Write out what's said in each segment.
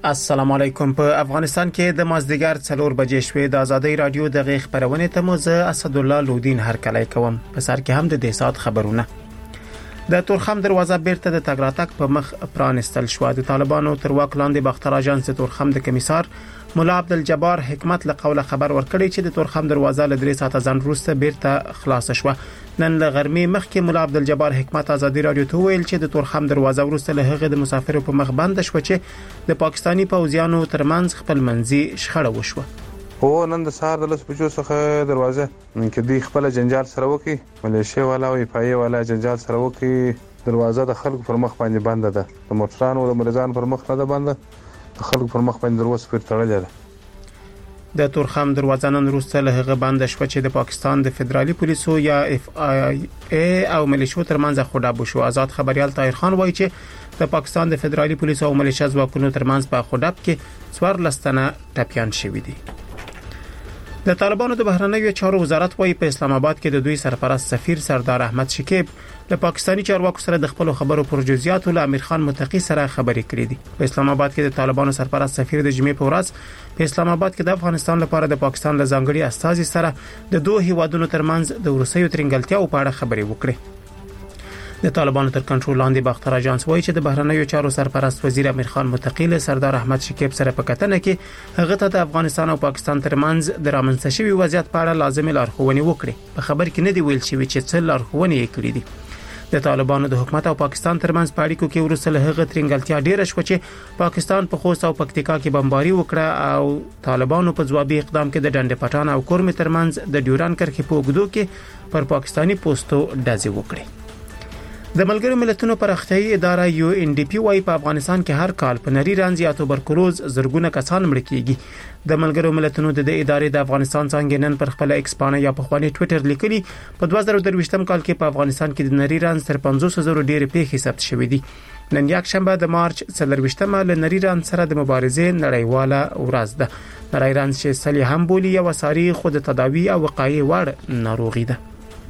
السلام علیکم. په افغانستان کې د مازدیګر 4 بجې شوې د ازادي رادیو د غیغ خبرونه ته مو زه اسد الله لودین هرکلی کوم. په سر کې هم د دې سات خبرونه. د تورخم دروازه بیرته د تګراتک په مخ پرانستل شو. د طالبانو تر واک لاندې باختر اژانس تورخم د کمیسار مولا عبدالجبار حکمت له قوله خبر ورکړی چې د تورخم دروازه له 3 ساعته ځان وروسته بیرته خلاص شوه. نن له غرمې مخکې مولا عبدالجبار حکمت ازادي رادیو ته ویل چې د تورخم دروازه وروسته له هغه د مسافرو په مخ بند شو چې د پاکستانی پوځیانو ترمنځ خپل منځي شخړه وشوه. او نن د سهار د 10 بجو څخه دروازه کې دوی خپل جنجال سره وکي، ملیشیا والا او پای والا جنجال سره وکي. دروازه د خلکو پر مخ باندې بند ده، د موټرانو او د مریضانو پر مخ نه ده بند، د خلکو پر مخ باندې دروازه پر تړلې ده. د تورخم دروازه نن وروسته له هغه بند شو چې د پاکستان د فدرالي پولیسو یا FIA او ملیشو ترمنځ خړاب شو. آزاد خبريال طاهر خان وایي چې د پاکستان د فدرالي پولیسو او ملیشیا ځواکونو ترمنځ په خړاب کې 14 تنه ټپيان شوي دي. د طالبانو د بهرنیو چارو وزارت وايي په اسلام آباد کې د دوی سرپرست سفیر سردار احمد شکیب له پاکستانی چارواکو سره د خپل خبرو پر جزئیاتو له امیر خان متقی سره خبرې کړې دي. په اسلام آباد کې د طالبانو سرپرست سفیر د جمعې په ورځ په اسلام آباد کې د افغانستان لپاره د پاکستان له ځانګړي استازي سره د دوه هیوادونو ترمنځ د ورسېو ترنګلتیا په اړه خبرې وکړې. د طالبانو تر کنټرول لاندې باختر اژانس وایي چې د بهرنیو چارو سرپرست وزیر امیر خان متقی له سردار احمد شکیب سره په کتنه کې هغه ته د افغانستان او پاکستان ترمنځ د رامنځته شوی وضعیت په اړه لازمي لارښوونې وکړي. په خبر کې نه دی ویل شوی چې څه لارښوونې یې کړې دي. د طالبانو د حکومت او پاکستان ترمنځ په اړیکو کې ورسره له هغه ترنګلتیا ډیره شو چې پاکستان په خوست او پکتیکا کې بمباري وکړه او طالبانو په ځوابي اقدام کې د ډنډ پټان او کورمې ترمنځ د ډیوران کرښې په وګړو کې پر پاکستانی پوسټو ډزې وکړي. د ملګرو ملتونو پراختیايي اداره UNDP وايي په افغانستان کې هر کال په نری رنځ یا توبرکلوز زرګونه کسان مړ کیږي. د ملګرو ملتونو د ادارې د افغانستان څنګه نن پر خپل ایکس پاڼه یا په خواني ټوئیټر لیکلي په 2023م کال کې په افغانستان کې د نری رنځ تر 500,000 ډېر پیښې ثبت شوې دي. نن یک شنبه د مارچ 24مه له نری رنځ سره د مبارزې نړیواله ورځ ده. نری رنځ چې سلی هم بولی یو ساري خود تداوی او وقایع وړ ناروغي ده.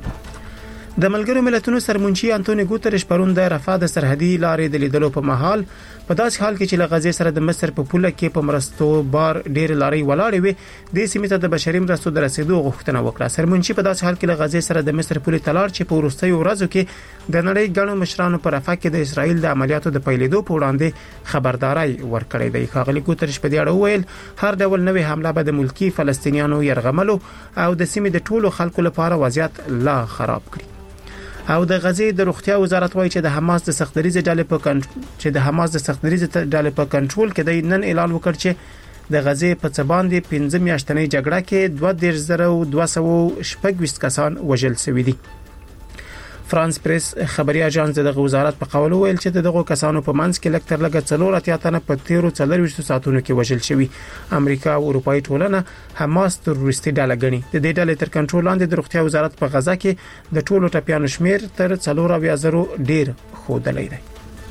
د ملګرو ملتونو سرمنشي انټونی ګوتریش پرون د رفح د سرحدي لارې د لیدلو په محل په داسې حال کې چې له غزې سره د مصر په پوله کې په مرستو بار ډېر لارې ولاړې وي د سیمې ته د بشري مرستو د رسیدو غوښتنه وکړه. سرمنشي په داسې حال کې له غزې سره د مصر پوله تلار چې په وروستیو ورځو کې د نړۍ ګڼو مشرانو په رفح کې د اسرائیل د عملیاتو د پیلېدو په وړاندې خبرداري ورکړې ده. ښاغلي ګوتریش په دې اړه وویل هر ډول نوې حمله به د ملکی فلسطینیانو يرغملو او د سیمې د ټولو خلکو لپاره وضعیت لا خراب کړي. او د غزې د روغتیا وزارت وایي چې د حماس د سختدریزه ډلې په کنټرول کې د نن اعلان وکړ چې د غزې په څباندې 15 میاشتنۍ جګړه کې 22,226 کسان وژل شوي دي. فرانس پریس خبري اژانس دغه وزارت په قول ویل چې دغه کسانو په منځ کې لکټر لګ 4 تنه په 13 ساعتونو کې وژل شوي. امریکا او اروپאי ټولنه حماس تروریستي ډله ګڼي. د دې ډلې تر کنټرول لاندې د روغتیا وزارت په غزا کې د ټولو ټپيانو شمیر تر 4,000 ډیر ښودلی دی.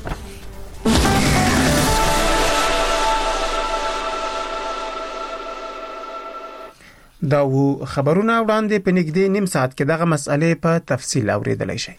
دا و خبرونه وړاندې په نږدې نیم ساعت کې دغه مسئله په تفصیل اوریدلای شئ.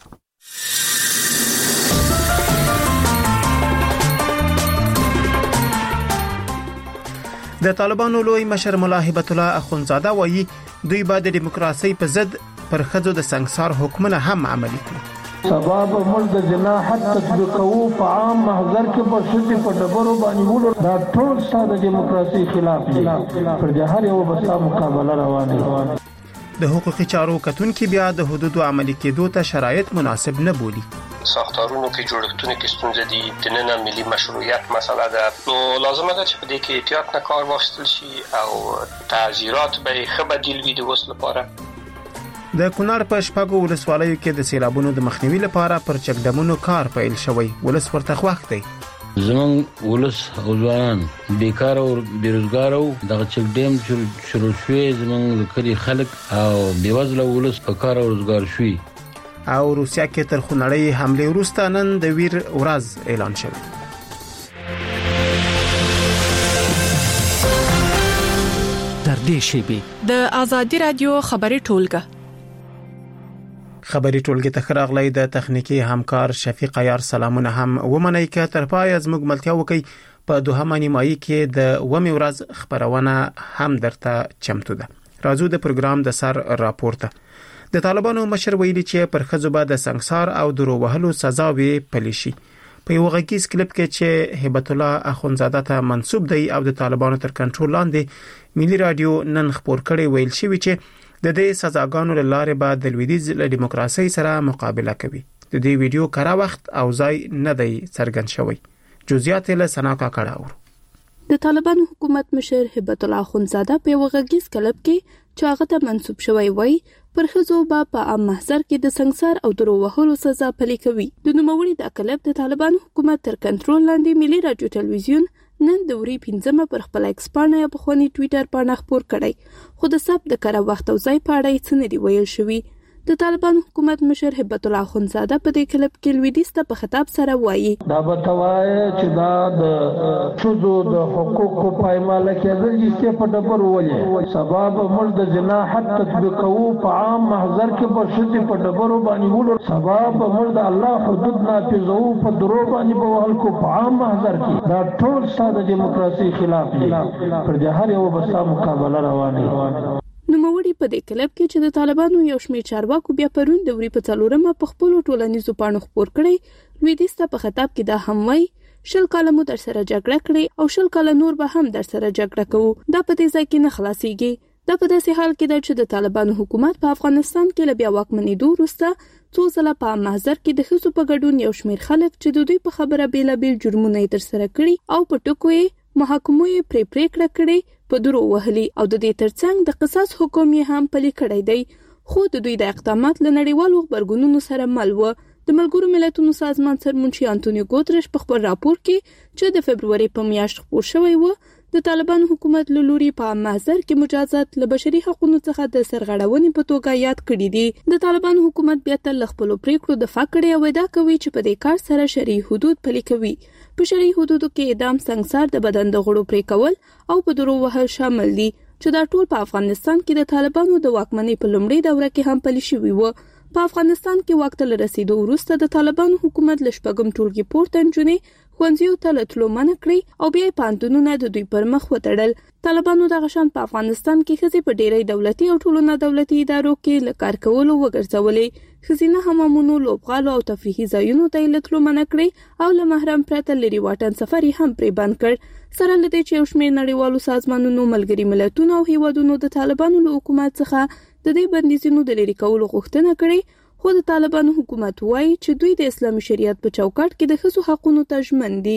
د طالبانو لوی مشر مولا هبت الله اخونزاده وایي دوی به د دیموکراسي په ضد پر خځو د سنگسار حکمونه هم عملي کړي. سبب ملک جناحت تطبیقو په عام محضر کې په شدت په ډبرو باندې مول دا ټول ساده دیموکراسي خلاف دي. پر جهر یو بسا مقابله روانه. د حقوقي چارو کتونکو بیا د حدودو عملي کېدو ته شرایط مناسب نه بولي. ساختارونو کې جوړښتونه کې ستونزې دي، د نن ملي مشروعیت مسله ده. نو لازمه ده چې په دې کې احتیاط نه کار واخیستل شي او تعزیرات به ښه بدیل وي د وس لپاره. د کونړ په شپږو ولسوالیو کې د سیلابونو د مخنیوي لپاره پر چکډمونو کار پیل شوی. ولس ورته خوښ دی. زمون ولس او ځوانان بیکار او بیروزګار او د چکډم شروع شوی زمون د کلی خلک او بیوزله ولس په کار او روزګار شوی. او روسیا کې تر خونړۍ حمله وروسته نن د ویر ورځ اعلان شوه. در دې شی به د ازادي رادیو خبري ټولګه خبري ټولګي ته راغلی د تخنیکی همکار شفیق عیار سلامونه هم ومنئ ک تر پای از موږ ملتیا وکي په دوهمه نیمایي کې د ومه ورځ خبرونه هم درته چمتو ده. راځو د پروګرام د سر راپورته. د طالبانو مشر ویلي چې پر خځو به د سنگسار او درو وهلو سزا وي پلیشي. په یو غږیز کلیپ کې چې هبت الله اخونزاده ته منسوب دی او د طالبانو تر کنټرول لاندې ملي رادیو نن خبر کړي ویل شوی چې د دې سزاګانو لاره به د لویدیز له دیموکراسي سره مقابله کوي. د دې ویډیو کارا وخت او ځای نه دی څرګند شوی. جزئیات له سناکا کړهور. د طالبانو حکومت مشر هبت الله اخونزاده په وغږیز کلیپ کې چې هغه ته منسوب شوی وای پر خزو په عام محضر کې د سنگسار او درو وهلو سزا پلي کوي. د نوموړي د کلیپ د طالبانو حکومت تر کنټرول لاندې ملي رادیو ټلویزیون نن د وری 15 پر خپل ایکس باندې په خونی ټوئیټر باندې خبر کړی. خو د سب د کړه وخت او ځای په اړه څه نه دی ویل شوی. د طالبانو حکومت مشر هبت الله اخونزاده په دې کلیپ کې لویدیز ته په خطاب سره وایي دا بتوای چې دا د شذو د حقوقو پایماله کېدل چې په ډبر ولې سبب موږ د جنا حد تطبیقو په عام محضر کې په شذ په ډبر باندې وړو سبب موږ د الله حدود نافذو په درو باندې په وهل کو په عام محضر کې دا ټول ساده دیموکراسي خلاف دي. پر دې هر یو بسا مقابله روانه. نوموړي په دې کلیپ کې چې د طالبانو یو شمېر چارواکو بیا پرون د وری په څلورمه په خپل ټولنیزو پاڼو خبر کړی لویدیز ته په خطاب کې دا هم وایي 10 کاله مو در سره جګړه کړې او 10 کاله نور به هم در سره جګړه کوو. دا په دې ځای کې نه خلاصيږي. دا په داسې حال کې ده چې د طالبانو حکومت په افغانستان کې لبیا واکمنېدو وروسته څو ځله په محضر کې د خصو په ګډون یو شمېر خلک چې د دوی په خبره بیلابیل جرمونه تر سره کړي او په ټکو یې محاکمو یې پریکړه کړې په درو وهلي او د دې ترڅنګ د قصاص حکم یې هم پلي کړی دی. خو د دوی د اقدامات له نړیوالو خبرګونونو سره مل و. د ملګرو ملتونو سازمان سرمنشي انټونیو ګوتریش په خپل راپور کې چې د فبرवरी په میاشت خبر شوی و د طالبانو حکومت له لوري په محضر کې مجازات له بشري حقوقو څخه د سرغړونې په توګه یاد کړي دي. د طالبانو حکومت بیا تل خپل پریکړو دفاع کړي او دا کوي چې په دې کار سره شرعي حدود پلي کوي. په شرعي حدودو کې اعدام، سنگسار، د بدن د غړو پرې کول او په درو وهل شامل دي چې دا ټول په افغانستان کې د طالبانو د واکمنۍ په لومړۍ دوره کې هم پلي شوي و. په افغانستان کې وخت له رسیدو وروسته د طالبانو حکومت له شپږم ټولګي پورته نجونې ښوونځیو ته له تلو منع کړې او بیا یې پوهنتونونه د دوی پر مخ وتړل. طالبانو دغه شان په افغانستان کې ښځې په ډېری دولتي او ټولو نه دولتي ادارو کې له کار کولو وګرځولې. ښځینه حمامونو، لوبغالو او تفریحي ځایونو ته یې له تلو منع کړې او له محرم پرته لرې واټن سفر یې هم پرې بند کړ. سره له دې چې یو شمېر نړیوالو سازمانونو، ملګري ملتونو او هیوادونو د طالبانو له حکومت څخه د دې بندیزونو د لرې کولو غوښتنه کړې. خو د طالبانو حکومت وایي چې دوی د اسلامي شریعت په چوکاټ کې د ښځو حقونو ته ژمن دي.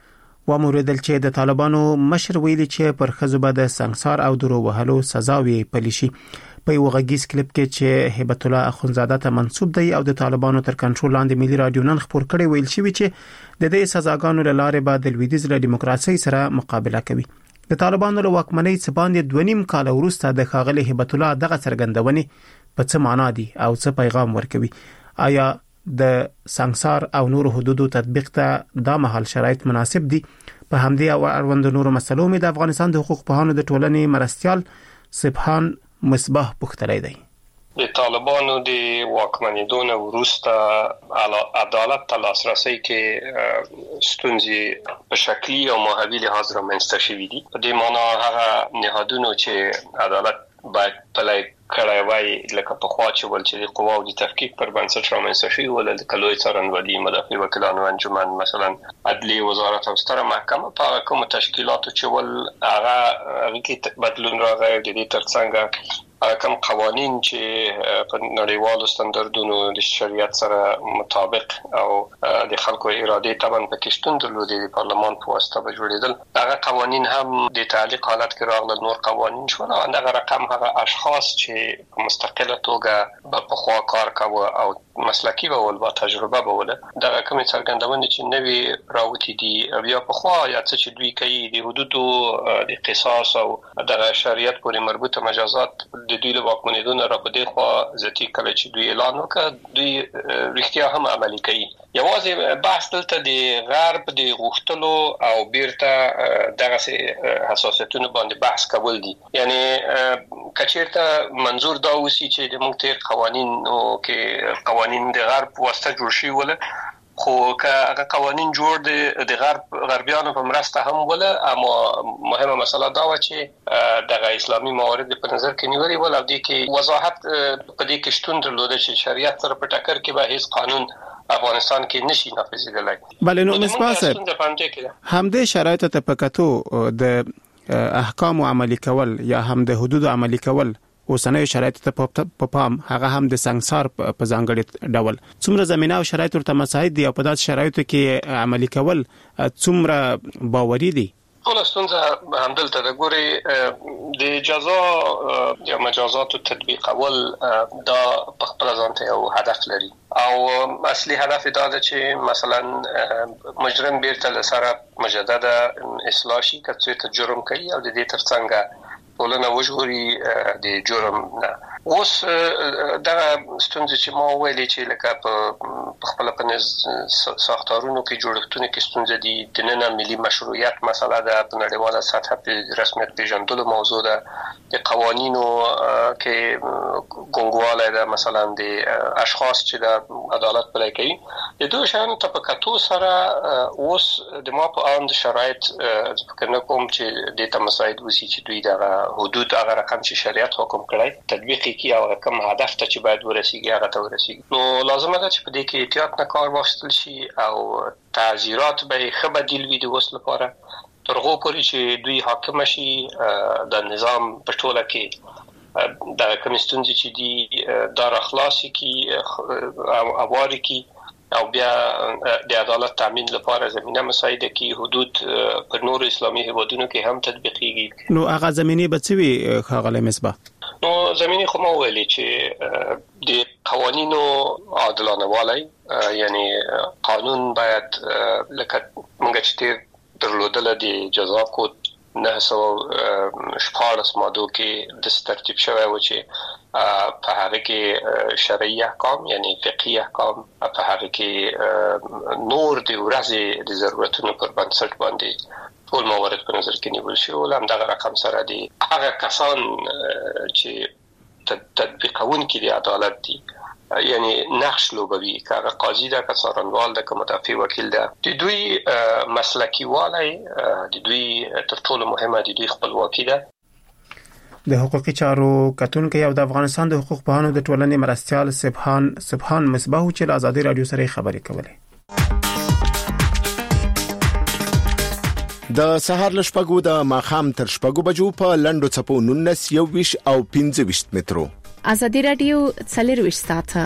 وموریدل چې د طالبانو مشر ویلي چې پر خزو به د سنگسار او درو وهلو سزا وي پلي شي. په یو غږیز کلیپ کې چې هبت الله اخونزاده ته منسوب دی او د طالبانو تر کنټرول لاندې ملي رادیو نن خبر کړي ویل شوی چې د دې سزاګانو لاره به د لویدیز له دیموکراسي سره مقابله کوي. د طالبانو له واکمنۍ څخه باندې 2.5 کال وروسته د ښاغلي هبت الله دغه څرګندونې په څه معنا دي او څه پیغام ورکوي. آیا د سنگسار او نور حدودو تطبیق ته د مهال شرایط مناسب دي؟ په همدې او اړوند نورو مسلو مې د افغانستان د حقوق پوهانو د ټولنې مرستيال سبحان مصباح پوښتلی دی. د طالبانو د واکمنېدو وروسته عدالت ته لاسرسي کې ستونزې په شکلی او ماهوي لحاظ رامنځته شوي دي. په دې معنا هغه نهادونو چې عدالت باید پلی کړی وای لکه په خوا چې ول چې د قواو د تحقیق پر بنسټ رامنځته شوي ول د کلوی څارنوالي، مدافع وکیلانو انجمن، مثلا عدلیه وزارت او ستره محکمه په کوم تشکیلاتو چې ول هغه کې بدلون راغی. د دې ترڅنګ کوم قوانين چې په نړیوالو ستاندردونو د شریعت سره مطابق او د خلکو اراده تبن پکې شتون درلودي د پارلمان په واسطه به جوړیدل. هغه قوانين هم د تعلیق حالت کې راغلل. نور قوانين شول او هغه رقم هغه اشخاص چې په مستقله توګه په خوا کار کوي او مسلکی بول با تجربه بوله دا کوم څرګندونه چې نوې راوتی دي بیا په خوا یا څه چې دوی کوي د حدود او د قصاص او د شریعت پورې مربوطه مجازات د دوی له واکمنیدونو را په دې خوا ځتی کله چې دوی اعلان وکړ دوی رښتیا هم عملي کوي. یوازې بحث دلته د غرب د غوښتلو او بیرته دغه حساسیتونو باندې بحث کول دي. یعنی کچیرته منظور دا وسی چې د موږ قوانین او کې قوانین د غرب واسطه جوړ شي ولا خو که هغه قوانین جوړ د غربیانو په مرسته هم ولا اما مهمه مسله دا و چې د اسلامي موارد په نظر کې نیولې ولا د کې وضاحت په دې کې شتون درلوده چې شریعت سره په ټکر کې به هیڅ قانون افغانستان کې نشي نافذېدلای. بلې نو مصباح همدې شرایط ته پکاتو د احکام عملي کول یا هم د حدود عملي کول اوسنۍ شرایط ته په پام هغه هم د سنگسار په ځانګړي ډول څومره زمينه او شرایط ورته مساعد دي او په داسې شرایطو کې عملي کول څومره باوري دي؟ ټول ستونزه همدلته د ګوري د جزا یا مجازات او تطبیق اول دا په خپل ځان ته یو هدف لري او اصلي هدف دا ده چې مثلا مجرم بیرته لسره مجدده اصلاح شي کڅوړه جرم کوي او د دې ترڅنګ ولنه وجوري د جرم نه اوس دا ستونزې چې ما ویلې چې لکه په خپل پنځ ساختارونو کې جوړښتونه کې ستونزې دي د نن ملي مشروعیت مسله ده په نړیواله سطح په رسمیت پیژندلو موضوع ده د قوانینو کې ګونګواله ده مثلا د اشخاص چې د عدالت پلي کوي د دوه شان ته په کتو سره اوس د ما په اند شرایط فکر نه کوم چې د تمساید وسی چې دوی دغه حدود هغه رقم چې شریعت حکم کړی تطبیق کی او کوم هدف ته چې باید ورسیږي هغه ته ورسیږي. نو لازمه ده چې په دې کې احتیاط نه کار واخیستل شي او تعزیرات به ښه بدیل وي د وسله لپاره تر هغه پورې چې دوی حاکم شي د نظام په ټوله کې د کمیستونځ چې دي دار اخلاصي کی او اواري کی او بیا د عدالت تامین لپاره زمينه مساعده کی حدود پر نور اسلامي هیوادونو کې هم تطبیقيږي. نو هغه زميني بچوي خاغله مصباح نو زميني خو ما ویلي چې د قوانینو عادلانه والی یعنی قانون باید لکه موږ چې درلودل د جزا کود 914 ماده کې د ترتیب شوی و چې په هغه کې شرعي احکام یعنی فقهي احکام په هغه کې نور د ورځې د ضرورتونو پر بنسټ باندې ټول موارد په نظر کې نیول شي ولهم دغه رقم سره دي هغه کسان چې تطبیقون کې د عدالت دي یعنی نقش لوبوي که هغه قاضي ده که څارنوال ده که مدافع وکیل ده د دوی مسلکی والی د دوی تر ټولو مهمه د دوی خپلواکي ده. د حقوقي چارو کتونکو او د افغانستان د حقوق پوهانو د ټولنې مرستيال سبحان مصباح چې له آزادي رادیو سره خبرې کولې. د سهار لشپګو د ماخام تر شپګو بجو په لندو چپو 19 21 او 25 مترو آزادی رادیو څلرويش ساعته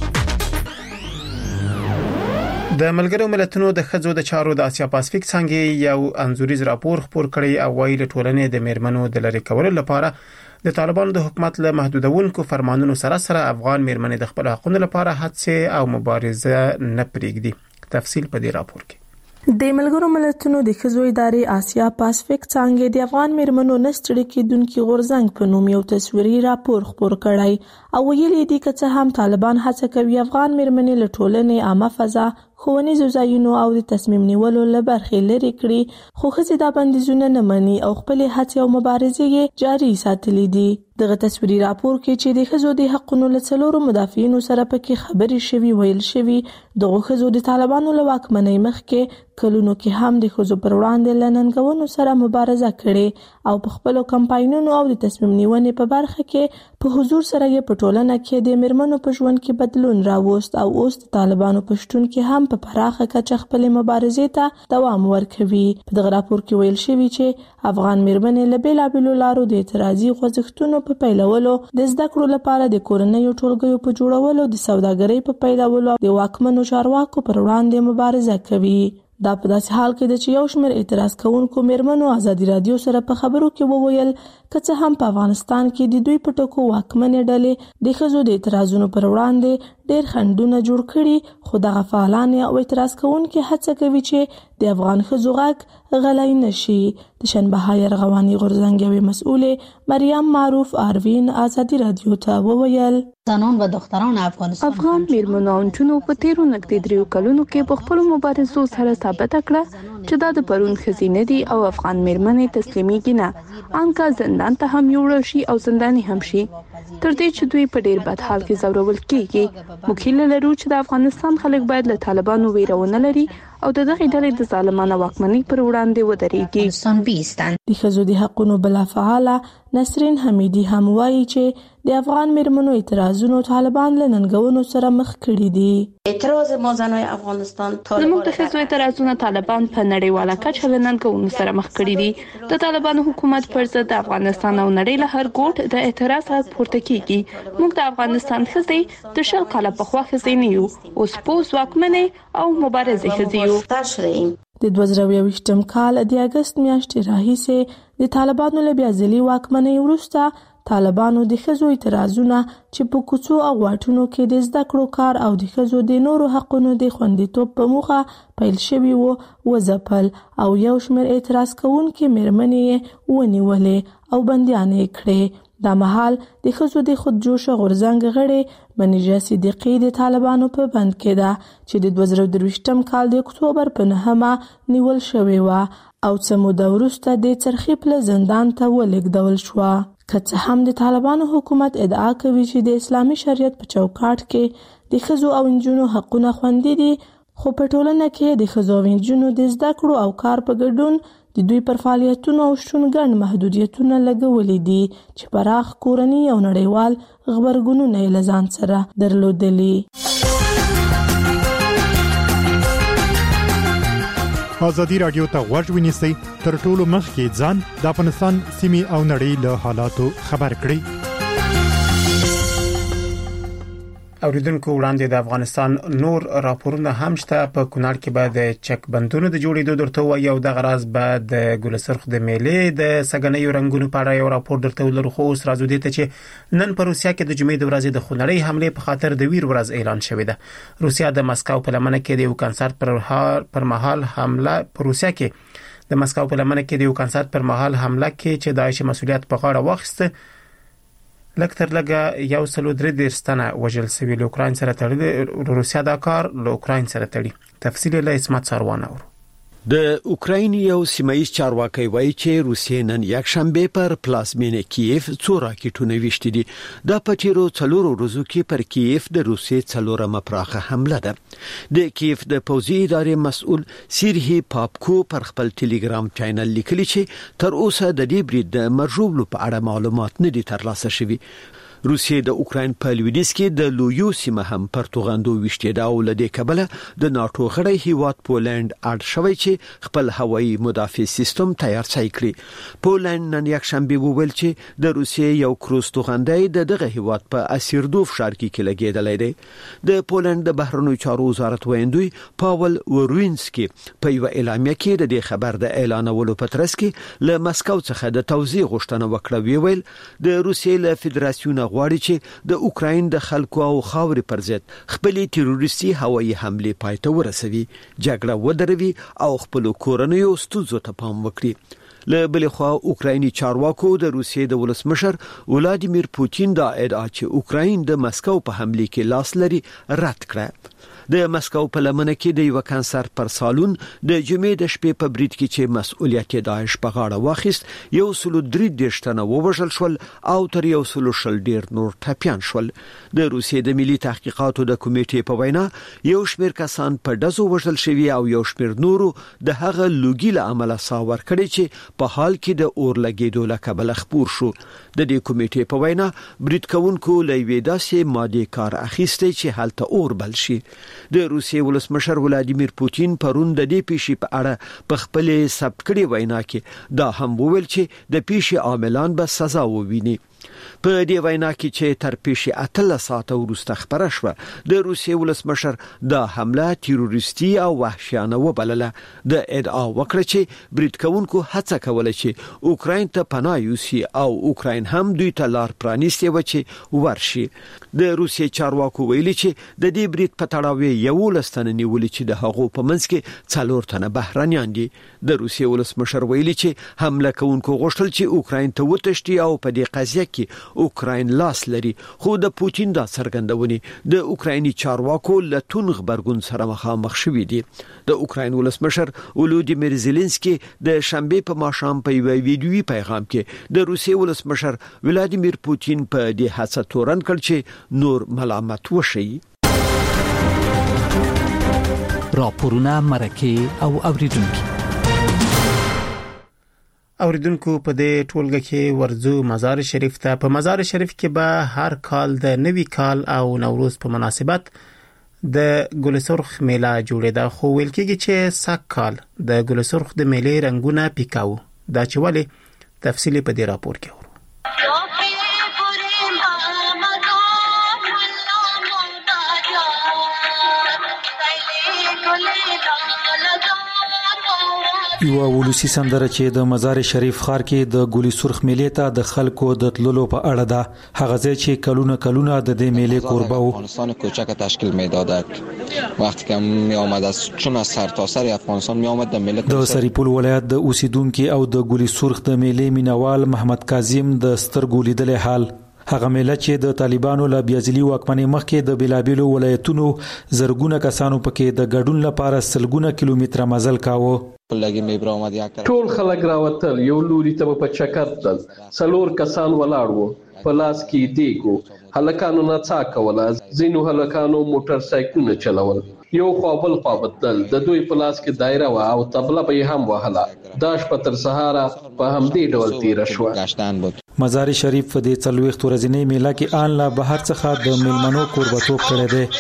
د ملګرو ملتونو د خځو د چارو د آسیا پاسفیک څنګه یو انزوريز راپور خپور کړی او ویل ټولنې د میرمنو د لری کولو لپاره د طالبانو د حکومت له محدودونکو فرمانونو سره افغان میرمنې د خپل حقوقو لپاره هڅه او مبارزه نه پرېږدي. تفصیل په دې راپور کې د ملګرو ملتونو د خځو ادارې آسیا پاسفیک څنګه د افغان میرمنو نستړي کېدونکو غورځنګ په نوم یو تصویري راپور خپور کړی او ویلي دي چې هم طالبان هڅه کوي افغان میرمنې له ټولنې عامه فضا ښوونیزو ځایونو او د تصمیم نیولو له برخې لري کړي خو ښځې دا بندیزونه نه مني او خپل هڅې او مبارزې جاري ساتلې دي. دغه تصویري راپور کې چې د ښځو د حقوقو له څلورو مدافعینو سره پکې خبرې شوي ویل شوي دغه ښځو د طالبانو له واکمنۍ مخکې کلونو کې هم د ښځو پر وړاندې له ننګونو سره مبارزه کړې او په خپلو کمپاینونو او د تصمیم نیونې په برخه کې په حضور سره یې په ټولنه کې د میرمنو په ژوند کې بدلون راوست او اوس د طالبانو په شتون کې هم په پراخه کچه خپل مبارزې ته دوام ورکوي. په دغه راپور کې ویل شوی چې افغان میرمنې له بیلابیلو لارو د اعتراضي خوځښتونو په پیلولو د زده کړو لپاره د کورنیو ټولګیو په جوړولو د سوداګرۍ په پیلولو د واکمنو چارواکو پر وړاندې مبارزه کوي. دا په داسې حال کې چې یو شمېر اعتراض کوونکو میرمنو آزادي رادیو سره په خبرو کې وویل که څه هم په افغانستان کې د دوی په ټکو واکمنې ډلې د ښځو د اعتراضونو پر وړاندې ډېر خنډونه جوړ کړي، خو دغه فعالان او اعتراض کوونکي هڅه کوي چې د افغان ښځو غږ غلی نشي. د شنبه ارغواني غورځنګ یوې مسؤلې مریم معروف آروین ازادي رادیو ته وویل زنان و دختران افغان میرمنو او نجونو په تیرو نږدې 3 کلونو کې په خپل مبارزو سره ثابت کړه چې دا د پرون خزینه دي او افغان میرمنې تسلیمېږي نه، انکا زندان ته هم یوړل شي او زنداني هم شي، تر دې چې دوی په ډیر بد حال کې ځورول کیږي. موږ هیله لرو چې د افغانستان خلک باید له طالبانو ویرونه لري او د دغه ډلې د ظالمانه واکمنۍ پر وړاندې ودرېږي. د ښځو د حقونو بلا فعاله نسرین حمیدی هم وایي چې د افغان میرمنو اعتراضونو طالبان له ننګونو سره مخ کړي دي. اعتراض ما زنای افغانستان زموږ د ښځو اعتراضونه طالبان په نړیواله کچه له ننګونو سره مخ کړي دي. د طالبانو حکومت پر ضد د افغانستان او نړۍ له هر ګوټ د اعتراض غږ پورته کیږي. موږ د افغانستان ښځې د 100 کاله پخوا ښځې نه یو، اوس په ځواکمنې او مبارزې ښځې یو. د 2021 کال د اگست میاشتې راهیسې د طالبانو له بیا ځلي واکمنۍ وروسته طالبانو د ښځو اعتراضونه چې په کوڅو او غواټونو کې د زده کړو کار او د ښځو د نورو حقونو د خوندیتوب په موخه پیل شوي وو وځپل او یو شمېر اعتراض کوونکي میرمنې یې ونیولې او بندیانې کړې. دا مهال د ښځو د خودجوشه غورځنګ غړې منیژه صدیقي د طالبانو په بند کې ده چې د 2023 کال د اکتوبر په 9 نیول شوې وه او څه موده وروسته د څرخي پله زندان ته ولېږدول شوه. که څه هم د طالبانو حکومت ادعا کوي چې د اسلامي شریعت په چوکاټ کې د ښځو او نجونو حقونه خوندي دي، خو په ټولنه کې د ښځو او نجونو د زده کړو او کار په ګډون د دوی پر فعالیتونو او شتون ګڼ محدودیتونه لګولي دي چې پراخ کورني او نړیوال غبرګونونه یې له ځان سره درلودلي. ازادي رادیو ته غوږ ونیسئ، تر ټولو مخکې ځان د افغانستان سیمې او نړۍ له حالاتو خبر کړئ. اوریدونکو وړاندې د افغانستان نور راپورونه هم شته. په کونړ کې به د چک بندونو د جوړېدو درته وایي او د غراز به د ګلسرخ د میلې د سګنیو رنگونو په اړه یو راپور درته ولرو. خو اوس راځو دې ته چې نن په روسیا کې د جمعې د ورځې د خونړۍ حمله په خاطر د ویر ورځ اعلان شوې ده. روسیا د مسکو په لمنه کې د یو کنسرت پر مهال حمله په روسیا کې د مسکو په لمنه کې د یو کنسرت پر مهال حمله کې چې داعش مسؤلیت په غاړه واخیسته لکتر لګه 133 تنه وژل شوي. له اوکراین سره تړلې روسیا دا کار له اوکراین سره تړي. تفصیل له اسمت سروان اور. د اوکراین یو سیمایي چارواکي وایي چې روسیې نن یک شنبه پر پلازمینه کیف څو راکټونه ویشتي دي. دا په تیرو 4 ورځو کې پر کیف د روسیې 4مه پراخه حمله ده. د کیف د پوځي ادارې مسؤل سیرهی پاپکو پر خپل ټلګرام چینل لیکلي چې تر اوسه د دې برید د مرجوبلو په اړه معلومات نه دي ترلاسه شوي. روسیې د اوکراین په لویدیځ کې د لویو سیمه هم پر توغندو وشته دا ولدي کبله د ناتو غړی هیواد پولند اړ شوی چې خپل هوایي مدافع سیستم تیار کړي. پولند نن یک شنبه وویل چې د روسیې یو کروز توغندای دغه هیواد په اسیردوف ښار کې لګیدلې ده. د پولند د بهرنیو چارو وزارت ویندوی پاول وروینسکي په یو اعلامیه کې د دې خبر د اعلانولو په ترڅ کې له مسکو څخه د توضیح غوښتنه وکړه. ویل د روسیې له فدراسیون غواړي چې د اوکراین د خلکو او خاورې پر ضد خپل تروریستي هوایي حمله پای ته ورسوي، جګړه ودروي او خپل کورنیو ستونزو ته پام وکړي. له بل خوا اوکرایني چارواکو د روسیې د ولسمشر ولادیمیر پوتین دا ادعا چې اوکراین د مسکو په حمله کې لاس لري رد کړه. د مسکو په لمنه کې د یو کنسرت پر سالون د جمعې د شپې په برید کې چې مسؤلیت داعش په غاړه واخیست 133 تنه ووژل شول او تر 100 ډیر نور ټپيان شول. د روسیې د ملي تحقیقاتو د کمیټې په وینا یو شمېر کسان په دزو وژل شوي او یو شمېر نورو د هغه لوګي له عمله ساور کړي چې په حال کې د اور لګیدو له کبله خپور شو. د دې کمیټې په وینا برید کوونکو لوي داسې ماده کار اخیسته چې حالت اور بل شي. د روسیې ولسمشر ولادیمیر پوتین پرون د دې پیښې په اړه په خپل ثبت کړي وینا کې دا هم وویل چې د پیښې عاملان به سزا وویني. په دې وینا کې چې تر پیښې 18 ساعته وروسته خبره شوه د روسیې ولسمشر د حمله تروریستي او وحشیانه وبلله د ادعا وکړه چې برید کوونکو هڅه کوله چې اوکراین ته پناه یوسي او اوکراین هم دوی ته لار پرانیستي و چې ورشي د روسیې چارواکو ویلي چې د دې برید په تړاو یو لستنه نیولې چې د هغو په منځ کې 4 تنه بهرانيان دي د روسیې ولسمشر ویلي چې حمله کوونکو غوښتل چې اوکراین ته وتښتي او په دې قضیه کې اوکراین لاس لري خو د پوتین دا څرګندونې د اوکرایني چارواکو له تون خبرګون سره مخامخ شوي دي د اوکراین ولسمشر ولودیمیر زيلنسکي د شنبه په ماښام په یو ویډیوي پیغام کې د روسیې ولسمشر ولادیمیر پوتین په دې هڅه تورن کړ چې نور ملامت وشي راپورونه مرکه او اوریدونکو په دې ټولګه کې ورزو مزار شریف ته. په مزار شریف کې به هر کال د نوي کال او نوروز په مناسبت د ګل سرخ میله جوړېده خو ویل کېږي چې سږ کال د ګل سرخ د میلې رنگونه پیکاو. دا چې ولې تفصیلی په دې راپور کې ورو. یو ولسی سندره چې د مزار شریف ښار کې د ګل سرخ میلې ته د خلکو د تللو په اړه ده. هغه ځای چې کلونه د دې میلې قربا و. افغانستان کوچک تشکیل میداد وقتی که می آمد از چون از سرتاسر افغانستان می آمد د میلې د سریپول ولایت د اوسیدونکو او د ګل سرخ د میلې مینوال محمد کاظم د سترګو لیدل حال هغه میله چې د طالبانو له بیازلي واکمنۍ مخکې د بلابلو ولایتونو زرګونه کسانو پکې د ګډون لپاره سلګونه کیلومتره مزل کاوه. ټول خلک راوتل یو لوري ته په چکر تل 4 کسان ولاړ وو په لاس کې دیګو هلکانو نڅا کوله زینو هلکانو موټر سایکلونه چلول یو خپل خپل د دوی په لاس کې دایره وا او طبله به هم وهله داش په تر سهارا په همدې ډول تیر شو. مزار شریف په دې 40 ورځې میله کې آن لا بهر څخه د میلمنو قربتوب کړی دی.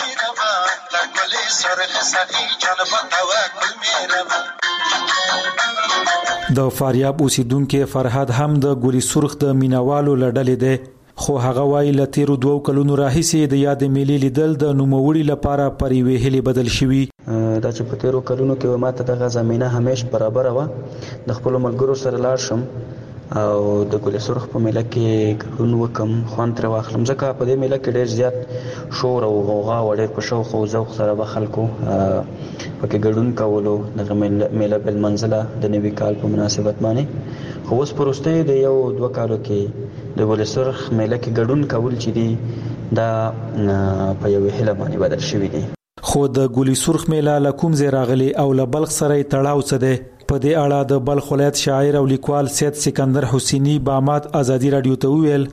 د فاریاب اوسیدونکو فرهاد هم د ګل سرخ د مینوالو لړل دی خو هغه وايي ل تیرو 2 کلونو راهیسې د یاد میلې لیدل د نوموړي لپاره پرې وهلې بدل شوی. دا چې په تیرو کلونو کې ماته دغه زمينه همیش برابر و د خپل ملګرو سره لاړ شم او د ګل سرخ په میله کې ګډون وکم خوان تر واخلم ځکه په دې میله کې ډېر زیات شور او غوغا وړ په شوق او ذوق سره به خلکو پکې ګډون کولو د میله بل منزله د نوي کال په مناسبت باندې خو اوس پرسته د یو 2 کالو کې د ګل سرخ میله کې ګډون کول چې دی دا په یو هله باندې بدل شوی دی. خو د ګل سرخ میله لکوم زی راغلی او له بلخ سره تړاو څه دی. په دې اړه د بلخ ولایت شاعر او لیکوال سید سکندر حسینی بامات ازادي رادیو ته ویل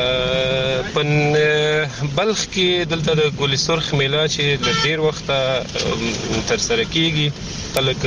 پن بلخ کې دلته د ګل سرخ میله چې د ډیر وخت تر سره کیږي خلک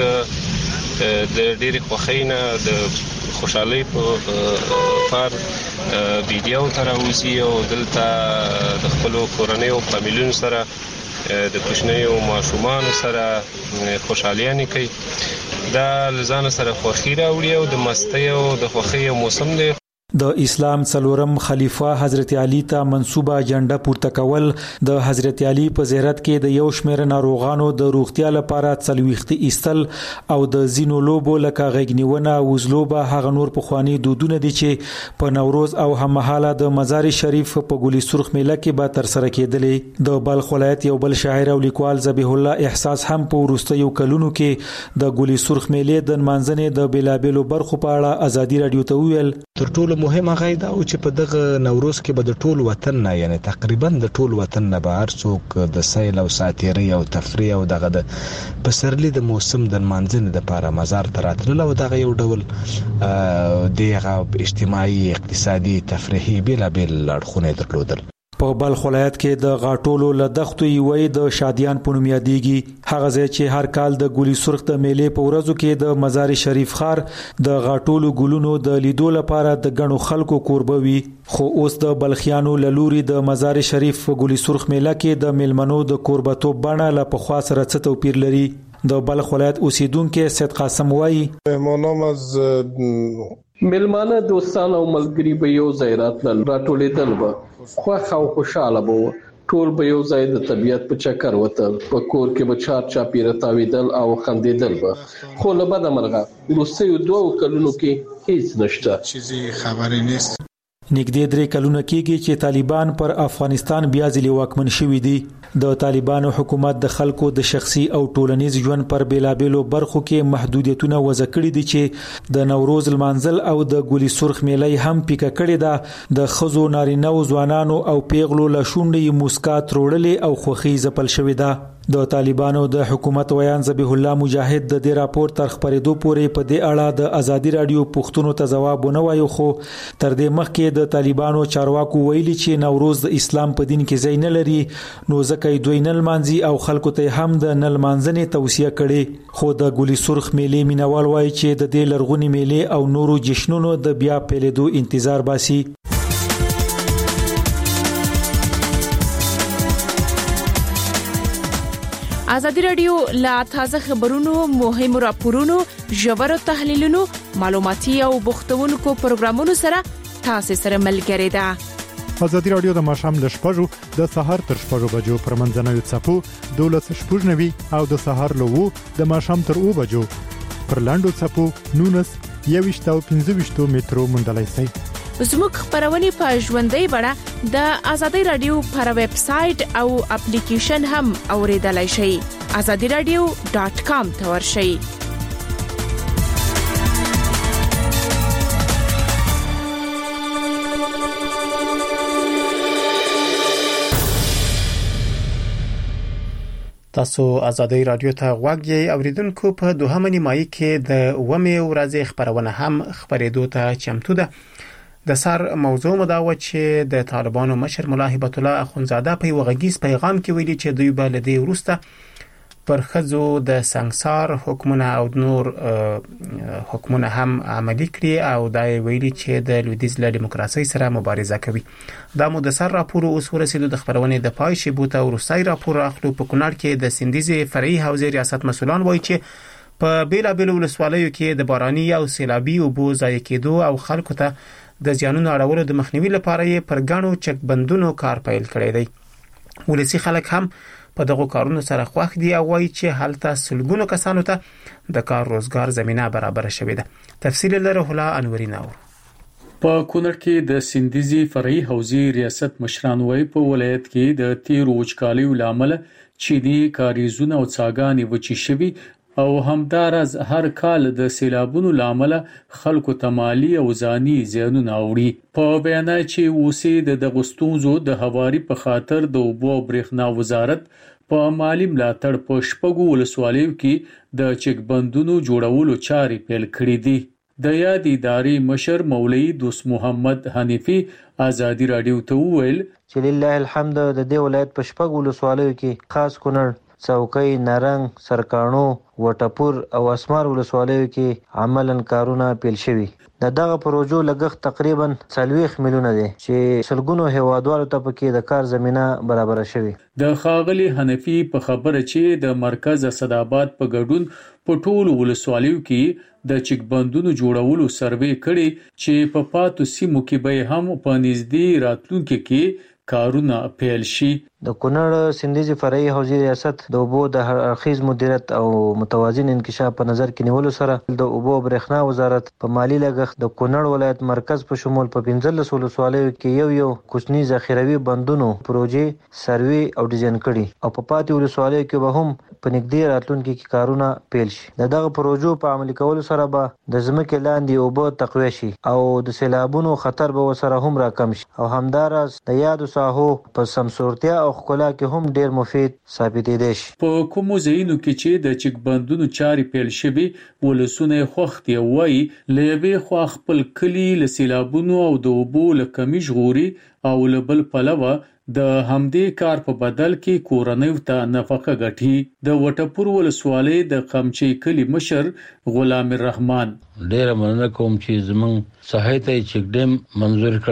د ډیر خوښینه د خوشحالي په فار ویډیو تر اوسي او دلته د خپل کورنۍ او فامیلونو سره د کوچنیو ماشومان سره خوشحالي کوي. دا لزان سره خوښي راوړي او د مستی او د خوښي موسم دی. د اسلام څلورم خلیفہ حضرت علی ته منسوبه اجنډا پورته کول د حضرت علی په زیارت کې د یو شمېر ناروغانو د روغتیا لپاره څلويختي ایستل او د زینو لوبو لکه غږنیونه او وزلوبه هغه نور په خواني دودونه دي چې په نوروز او هممهاله د مزار شریف په ګل سرخ میله کې به تر سره کېدلې. د بلخ ولایت یو بل شاعر او لیکوال ذبیح الله احساس هم په وروستیو کلونو کې د ګل سرخ میله د منځنې د بلابلو برخو په اړه ازادي رادیو ته ویل تر ټولو مهمه غیدا او چې په دغه نوروز کې به د ټول وطن نه یعنی تقریبا د ټول وطن نه به هر څوک د سیل او ساتيري او تفریح او دغه د پسرلی د موسم د منځنه د لپاره مزار ته راتلل او دغه یو ډول دغه اجتماعي اقتصادي تفریحي بلابل اړخونه درلودل. په بلخ ولایت کې د غاټولو لدختو یوې د شادیان په نوم یادېږي. هغه ځای چې هر کال د ګل سرخ د میلې په ورځو کې د مزار شریف ښار د غاټولو ګلونو د لیدو لپاره د غنو خلکو کوربوي. خو اوس د بلخیانو لوري د مزار شریف ګل سرخ میله کې د میلمنو د کوربتوب بڼه له پخوا سره څه توپیر لري. د بلخ ولایت اوسیدونکو سید قاسم وایي مهمانان از ملمانه دوستان او ملګری به یو ځای راتلل، راټولېدل به، خوښ او خوشاله به ټول به یو ځای د طبیعت په چکر وتل، په کور کې به چار چاپیره تاویدل او خندېدل به. خو له بده مرغه وروستیو 2 کلونو کې هیڅ نشته. چیزی خبری نیست. نږدې 3 کلونه کېږي چې طالبان پر افغانستان بیا ځلې واکمن شوي دي. د طالبانو حکومت د خلکو د شخصي او ټولنیز ژوند پر بیلابېلو برخو کې محدودیتونه وضع کړي دي چې د نوروز لمانځل او د ګولي سرخ میلې هم پیکه کړي ده. د ښځو، نارینه او ځوانانو او پیغلو له شونډې موسکا تروړلې او خوښي ځپل شوې ده. د طالبانو د حکومت ویان ذبیح الله مجاهد د دې راپور تر خبرېدو پورې په دې اړه د ازادي رادیو پوښتنو ته ځواب ونه وایو، خو تر دې مخکې د طالبانو چارواکو ویلي چې نوروز د اسلام په دین کې ځای نه لري، نو ځکه دوی نه لمانځي او خلکو ته هم د نه لمانځنې توصیه کړې. خو د ګولي سرخ میلې مینوال وایي چې د دې لرغونې میلې او نورو جشنونو د بیا پیلېدو انتظار باسي. ازادي رادیو لا تازه خبرونو، مهمو راپورونو، ژورو تحلیلونو، معلوماتي او بوختونکو پروګرامونو سره تاسو سره ملګری ده. ازادي رادیو د ماښام ل 6:00 د سهار تر 6:00 بجو پر منځنوي څپو 12:90 او د سهار له 2 د ماښام تر 2 بجو پر لاندو څپو 19 21 او 25 مترو مندلای سي. زموږ خبرونه په ژوندۍ بڼه د ازادي رادیو پر ویب سټ او اپلیکیشن هم اوریدلای شئ. azadiradio.com ته ورشئ. تاسو ازادي رادیو ته غوږ یې اوریدونکو. په دوهمه نیمایي کې د ومه ورځې خبرونه هم خبرېدو ته چمتو ده. د سر موضوع مداوه چې د طالبانو مشر مولا هبت الله اخونزاده په وغږیز پیغام کې ویلي چې دوی به له دې وروسته پر خزو د سنگسار حکمونه او نور حکمونه هم عملي کړي او دا ویلي چې د لویدیځ له دیموکراسي سره مبارزه کوي. دا مو د سر راپور اوس ورسېدو د خبرونه د پای شی بوته ورسای راپور اخلو. په کونړ کې د سندیزي فرعي حوزې ریاست مسولان وایي چې په بیلابېلو ولسوالیو کې د باراني او سیلابي اوبو ضایع کېدو او خلکو ته د ځانونو اړولو د مخنیوي لپاره یې پر غاڼو چک بندونو کار پیل کړی دی. ولسی خلک هم په دغه کارونو سره خوښ دي او وایي چې هلته سلګونو کسانو ته د کار روزګار زمينه برابر شوې ده. تفصیل لري هلا انوري ناور. په کونړ کې د سندیزي فرعي حوزې ریاست مشران وایي په ولایت کې د تیر وچکالیو لامل چینی کاریزونه او څاګانې وچی شوي او همدارز هر کال د سیلابونو لامل خلکو ته مالی او ځاني زیانونه اوړي. په بیان چې اوسې د غستونزو د هواري په خاطر د اوبو او برېښنا وزارت په مالی ملاتړ په شپږو ولسوالیو کې د چک بندونو جوړولو چارې پیل کړې دي. د یاد ادارې مشر مولوي دوست محمد حنیفي ازادي رادیو ته وویل چې لله الحمد د دې ولایت په شپږو ولسوالیو کې خاص کونړ، څوکۍ، نارنګ، سرکانو، وټپور او اسمار ولسوالیو کې عملاً کارونه پیل شوي. دغه پروژو لګښت تقریبا 40 میلیونه دی چې سلګونو هیوادوالو ته پکې د کار زمينه برابر شوي. د خاغلی حنفي په خبره چې د مرکز اسداباد په ګډون په ټولو ولسوالیو کې د چک بندونو جوړولو سروې کړي چې په پاتو سیمو کې به هم په نږدې راتلونکو کې کارونه پیل شي. د کونړ سندیزي فرعي حوزې ریاست د اوبو د هرخیز مدیریت او متوازن انکشاف په نظر کې نیولو سره د اوبو برېښنا وزارت په مالی لګښت د کونړ ولایت مرکز په شمول په 15 ولسوالیو کې یو کوچنی ذخیروي بندونو پروژې سروې او ډیزاین کړي او په پاتې ولسوالیو کې به هم په نږدې راتلونکو کې کارونه پیل شي. دغه پروژو په عملي کولو سره به د ځمکې لاندې اوبو تقویه شي او د سیلابونو خطر به وسره هم راکم شي او همدارس د یادو ساحو په سمسورتیا او خپل کې هم ډیر مفید ثابتېدل شي. په کومو ځایونو کې چې د چک بندونو چارې پیل شوي ولسونه خوختي وایي لېوي خو خپل کلی له سیلابونو او د اوبو له کمی ژغوري او له بل پلوه د همدې کار په بدل کې کورنۍ ته نفقه ګټي. د وټپور ولسوالۍ د قمچي کلی مشر غلام الرحمن ډیر مننه کوم چې زمون صحت چک ډیم منظور کړي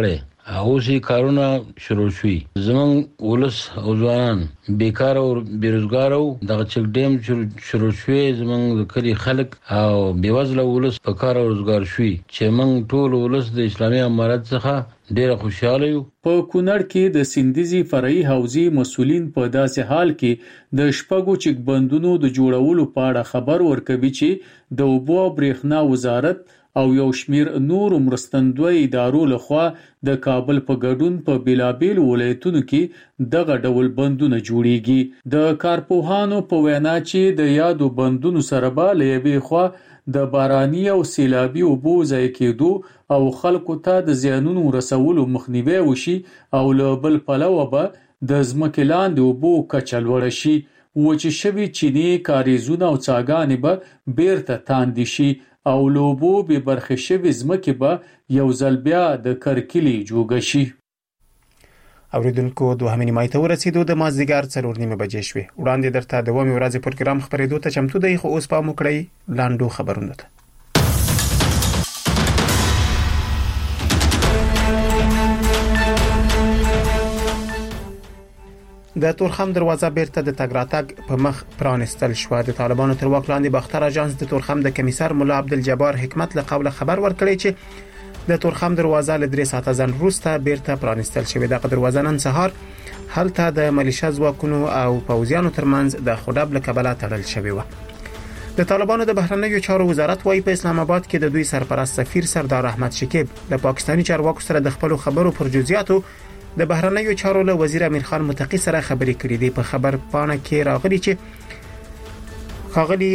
اوسې کارونه شروع شوي. زمونږ ولس او ځوانان بیکار او بیروزګار او د چک ډیم شروع شوي. زمونږ د کلی خلک او بیوزله ولس په کار او روزګار شوي چې موږ ټول ولس د اسلامي امارت څخه ډېر خوشاله یو. په کونړ کې د سندیزي فرعي حوزې مسولین په داسې حال کې د شپږو چک بندونو د جوړولو په اړه خبر ورکوي چې د اوبو او برېښنا وزارت او یو شمیر نور مرستندوی ادارو لخوا د کابل په ګډون په بیلابیل ولایتونو کې دغه ډول بندونه جوړیږي. د کارپوهانو په وینا چې د یادو بندونو سره به لېوي خوا د باراني او سیلابي اوبو ضایع کېدو او خلکو ته د زیانونو رسولو مخنیوي وشي او له بل پلوه به د ځمکې لاندې اوبو کچه لوړه شي. وچې شوي چینې کاریزونه او څاګانې به بیرته تاندې شي او لوبو به برخه شوي ځمکې به یو ځل بیا د کرکلي جوګه شي. اوریدونکو دوهمه نیمه ته ورسېدو. د مازدیګر 4:30 بجې شوې. وړاندې درته د ومه ورځې پروګرام خبرېدو ته چمتو دی، خو اوس پام وکړئ لاندو خبرونه ته. د تورخم دروازه بیرته د تګ راتګ په مخ پرانستل شو. د طالبانو تر واک لاندې باختر اژانس د تورخم د کمیسر مولا عبدالجبار حکمت له قوله خبر ورکړی چې د تورخم دروازه له 3 ساعته ځن وروسته بیرته پرانستل شوې. دغه دروازه نن سهار هلته د ملیشیا ځواکونو او پوځیانو ترمنځ د خډاب له کبله تړل شوې و. د طالبانو د بهرنیو چارو وزارت وايي په اسلام آباد کې د دوی سرپرست سفیر سردار احمد شکیب د پاکستاني چارواکو سره د خپل خبرو پر جزئیاتو د بهرنیو چارو له وزیر امیر خان متقی سره خبرې کړې دي. په خبر پاڼه کې راغلي چې خاغلی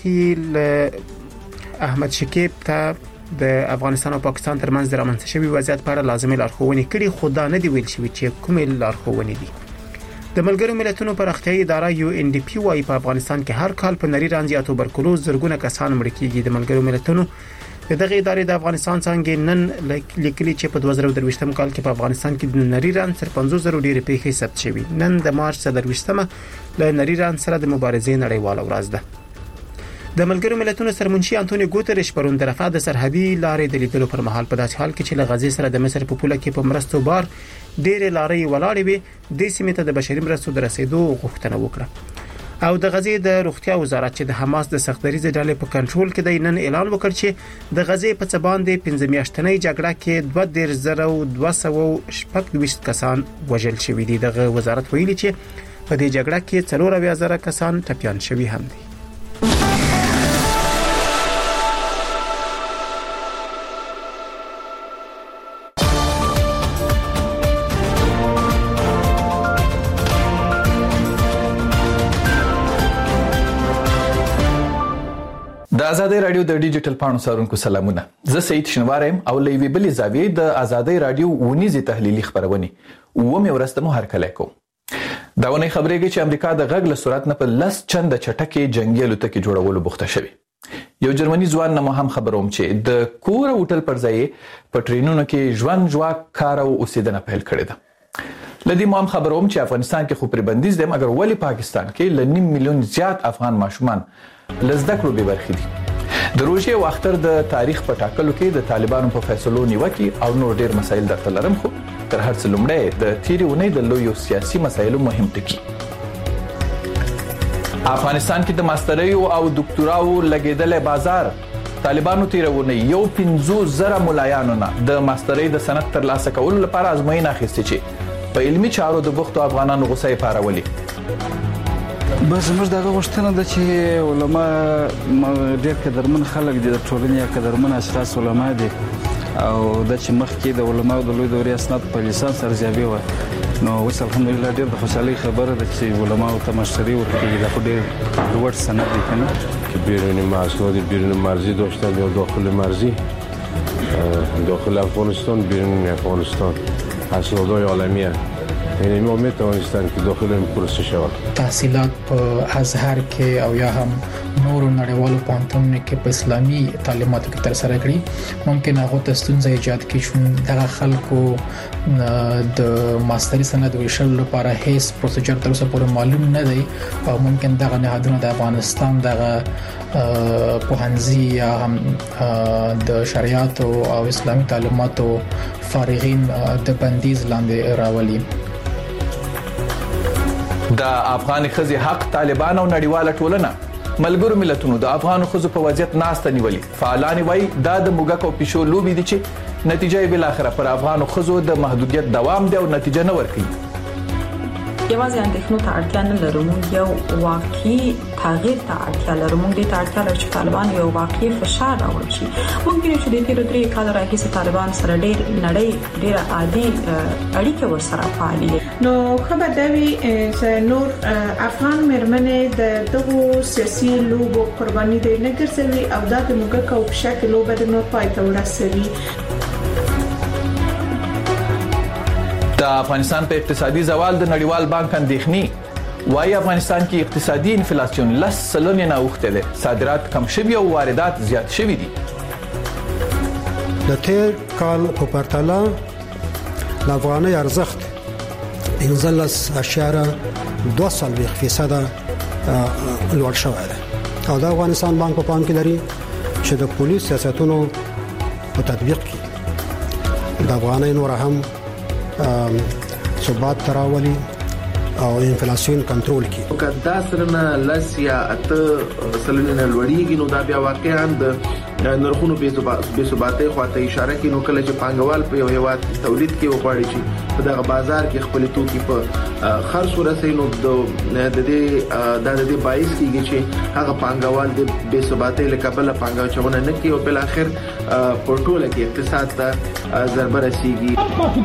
متقی احمد شکیب ته د افغانستان او پاکستان ترمنځ د رامنځته شوی وضعیت په اړه لازمي لارښوونې کړې، خو دا نه دی ویل شوی چې کومې لارښوونې دي. د ملګرو ملتونو پراختیایي اداره UNDP وايي په افغانستان کې هر کال په نری رنځ یا توبرکلوز زرګونه کسان مړ کیږي. د ملګرو ملتونو دغه ادارې د افغانستان څنګه نن لیکلي چې په 2023 کال کې په افغانستان کې د نری رنځ تر 50,000 ډېرې پیښې ثبت شوې. نن د مارچ 23مه له نری رنځ سره د مبارزې نړیواله ورځ ده. د ملګرو ملتونو سرمنشي انټونیو ګوتریش پرون د رفح د سرحدي لارې د لیدلو پر مهال په داسې حال کې چې له غزې سره د مصر په پوله کې په مرستو بار ډېرې لارې ولاړې وي د سیمې ته د بشري مرستو د رسیدو غوښتنه وکړه. او د غزې د روغتیا وزارت چې د حماس د سختدریزه ډلې په کنټرول کې دی نن اعلان وکړ چې د غزې په څه باندې 15 میاشتنۍ جګړه کې 22,226 کسان وژل شوي دي. دغه وزارت ویلي چې په دې جګړه کې 40,000 کسان ټپيان شوي هم دي. د ازادۍ رادیو د ډیجیټل پاڼو څارونکو سلامونه. زه سید شنوارم او لوی بلی زاویې د ازادۍ رادیو ونیزي تحلیلي خبرونه ومه ورسته مو هر کله کوم. دا ونه خبرېږي چې امریکا د غږ له سرعت نه په لس چنده چټکه جنگي الوتکې جوړولو بوخته شوی. یو جرمني ځوان نه هم خبروم چې د کور هوټل پر ځای په ټرینونو کې ژوند جواک کار او اوسیدنه پیل کړی ده. لدی مو هم خبروم چې افغانستان کې خو پر بندیز دي، مګر ولی پاکستان کې ل 9 میلیون زیات افغان ماشومان لزده کړو به برخې دي. د روژې او اختر د تاریخ په ټاکلو کې د طالبانو په فیصلو نیوکه او نور ډیر مسایل درته لرم، خو تر هر څه لومړی د تیری اونۍ د لویو سیاسي مسایلو مهم ټکی. افغانستان کې د ماستریو او ډاکټراو لګیدل بازار. طالبانو تیرونه یو 15,000 ملایانو نه د ماستری د سند تر لاسه کولو لپاره ازموینه اخیستې چې په علمي چارو د بوختو افغانانو غوسه پارولي. بس موږ دغه غوښتنه ده چې علما ډېر قدرمن خلک دي، د ټولنې یا قدرمن اشخاص علما دي او د چې مخکې د علماو د لوی دورې اسناد په لیسانس ارزیابي و، نو اوس الحمدلله ډېر د خوشحالۍ خبره ده چې علماو ته مشتری ورکړي. دا خو ډېر لوړ سند دی کنه. بیرون مسائل بیرون مرزی داشتن یا داخل مرزی، داخل افغانستان بیرون افغانستان اسنادهای عالمیه یعنی امید افغانستان کې داخله پروسه شوه. تحصیلات په ازهر کې او یا هم نورو نړیوالو پوهنتونونو کې په اسلامي تعلیماتو کې تر سره کړي ممکن هغه ته ستونزې ایجاد کړي چې دغه خلکو د ماستري سند ویشل لپاره هیڅ پروسیجر تر اوسه پورې معلوم نه دی او ممکن دغه نهادونه د افغانستان دغه پوهنځي یا هم د شریعت او اسلامي تعلیماتو فارغین د بندیز لاندې راولي. د افغان خزي حق طالبان او نړیواله ټولنه ملګرو ملتونو د افغان خزو په وضعیت ناسته نیولې. فعالان وایي دا د موږک او پښو لوبي دي چې نتیجه بل اخره پر افغان خزو د محدودیت دوام دی او نتیجه نه ورکړي. یوازې اندېښنو ته اړتیا نه لرو، موږ یو واقعي تغییر ته اړتیا لرو. موږ دې ته اړتیا لرو چې طالبان یو واقعي فشار راوړي شي. ممکن چې د تیرو 3 کال راهیسې طالبان سره ډېر عادي اړیکې ورسره فعالي. نو خبر دی چې نور افغان مرمنې د دغه سیاسي لوبو قرباني دي نه ګرځوي او دا د موږ کو په شکل لوبه د نور پای ته ورسوي. د افغانستان په اقتصادي زوال د نړیوال بانک اندېښنې وايي افغانستان کې اقتصادي انفلیسیون 10% نه اوخته ده. صادرات کم شوي او واردات زیات شوي دي. د تیر کال په پرتله د افغاني ارزښت 15.2% لوړ شوی دی او د افغانستان بانک په پام کې لري چې د پولیس سیاستونو په تطبیق کې د افغاني نور هم ثبات تراولي او انفلیسیون کنټرول کی. کدا سرنه لسیا اته سلنه لوړیږي نو دا بیا واقعا د نرخونو به ثباتي خواته اشاره کوي. نو کله چې پانګوال په یو هیواد تولید کې وغواړي چې په دغه بازار کې خپل توکي په خرڅ ورسوي نو د دې باعث کیږي چې هغه پانګوال د به ثباتي لکبل پانګاچونه نه کوي او بل اخر په ټوله کې اقتصاد ته ضربه رسیږي.